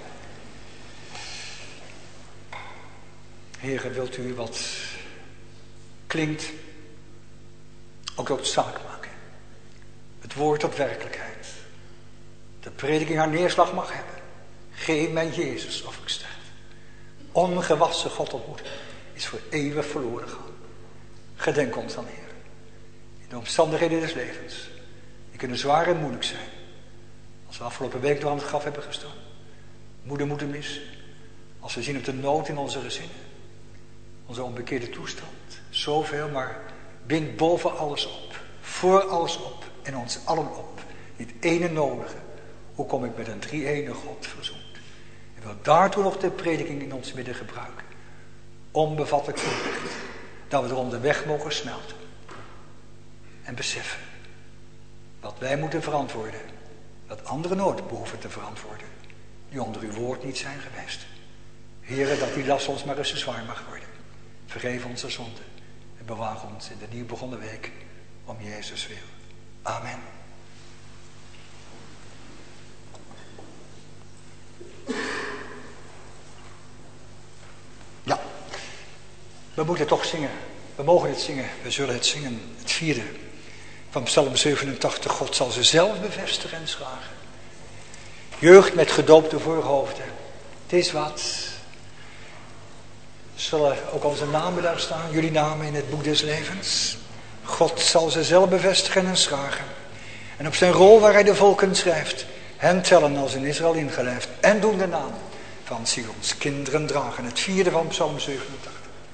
Heere, wilt u wat klinkt ook tot zaak maken. Het woord tot werkelijkheid. De prediking haar neerslag mag hebben. Geef mij Jezus of ik sterf. Ongewassen God ontmoeten is voor eeuwig verloren gaan. Gedenk ons dan, Heer. In de omstandigheden des levens. Die kunnen zwaar en moeilijk zijn. Als we afgelopen week door aan het graf hebben gestaan. Moeder moeten missen. Als we zien op de nood in onze gezinnen. Onze onbekeerde toestand. Zoveel, maar bind boven alles op. Voor alles op. En ons allen op. Dit ene nodige. Hoe kom ik met een drie-ene God verzoend? En wil daartoe nog de prediking in ons midden gebruiken. Onbevattelijk voorrecht. Dat we er onderweg mogen smelten. En beseffen. Wat wij moeten verantwoorden. Dat anderen nooit behoeven te verantwoorden. Die onder uw woord niet zijn geweest. Heere, dat die last ons maar eens te zwaar mag worden. Vergeef onze zonden. En bewaar ons in de nieuw begonnen week. Om Jezus wil. Amen. Ja. We moeten toch zingen. We mogen het zingen. We zullen het zingen. Het vierde. Van Psalm zevenentachtig. God zal ze zelf bevestigen en schragen. Jeugd met gedoopte voorhoofden. Het is wat. Zullen ook onze namen daar staan. Jullie namen in het boek des levens. God zal ze zelf bevestigen en schragen. En op zijn rol waar hij de volken schrijft. Hen tellen als in Israël ingelijfd. En doen de naam van Sions kinderen dragen. Het vierde van Psalm zevenentachtig.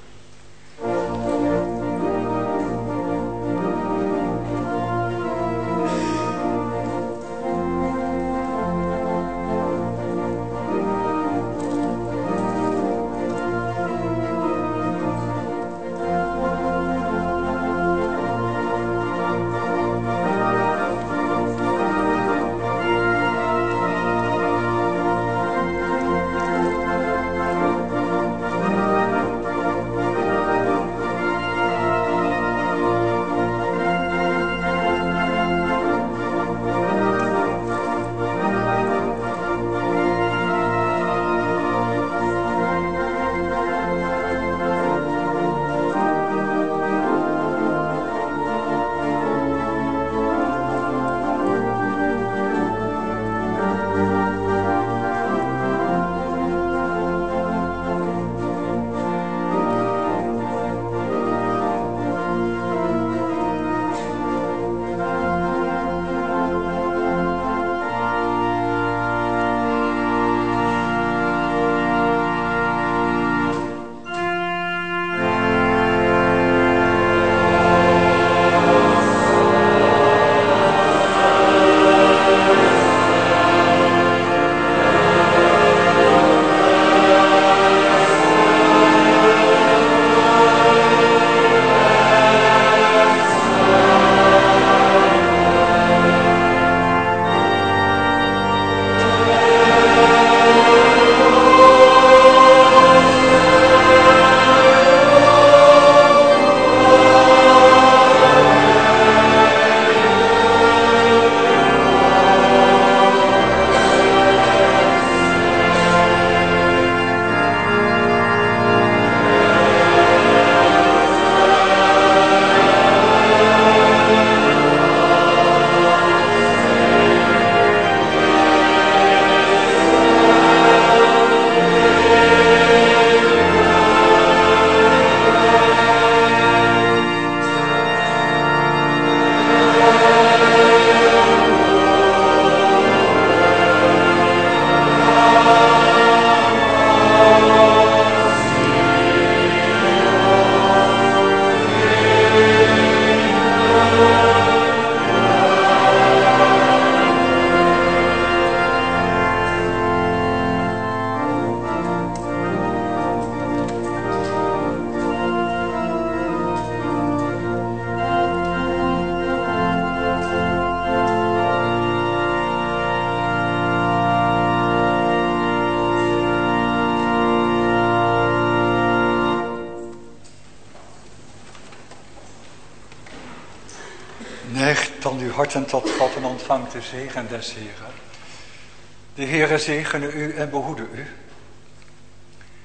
Neigt dan uw harten tot God en ontvangt de zegen des Heren. De Heere zegene u en behoede u.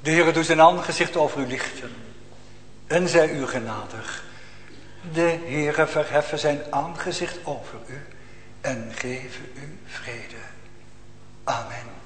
De Heere doet zijn aangezicht over u lichten en zij u genadig. De Heere verheffen zijn aangezicht over u en geven u vrede. Amen.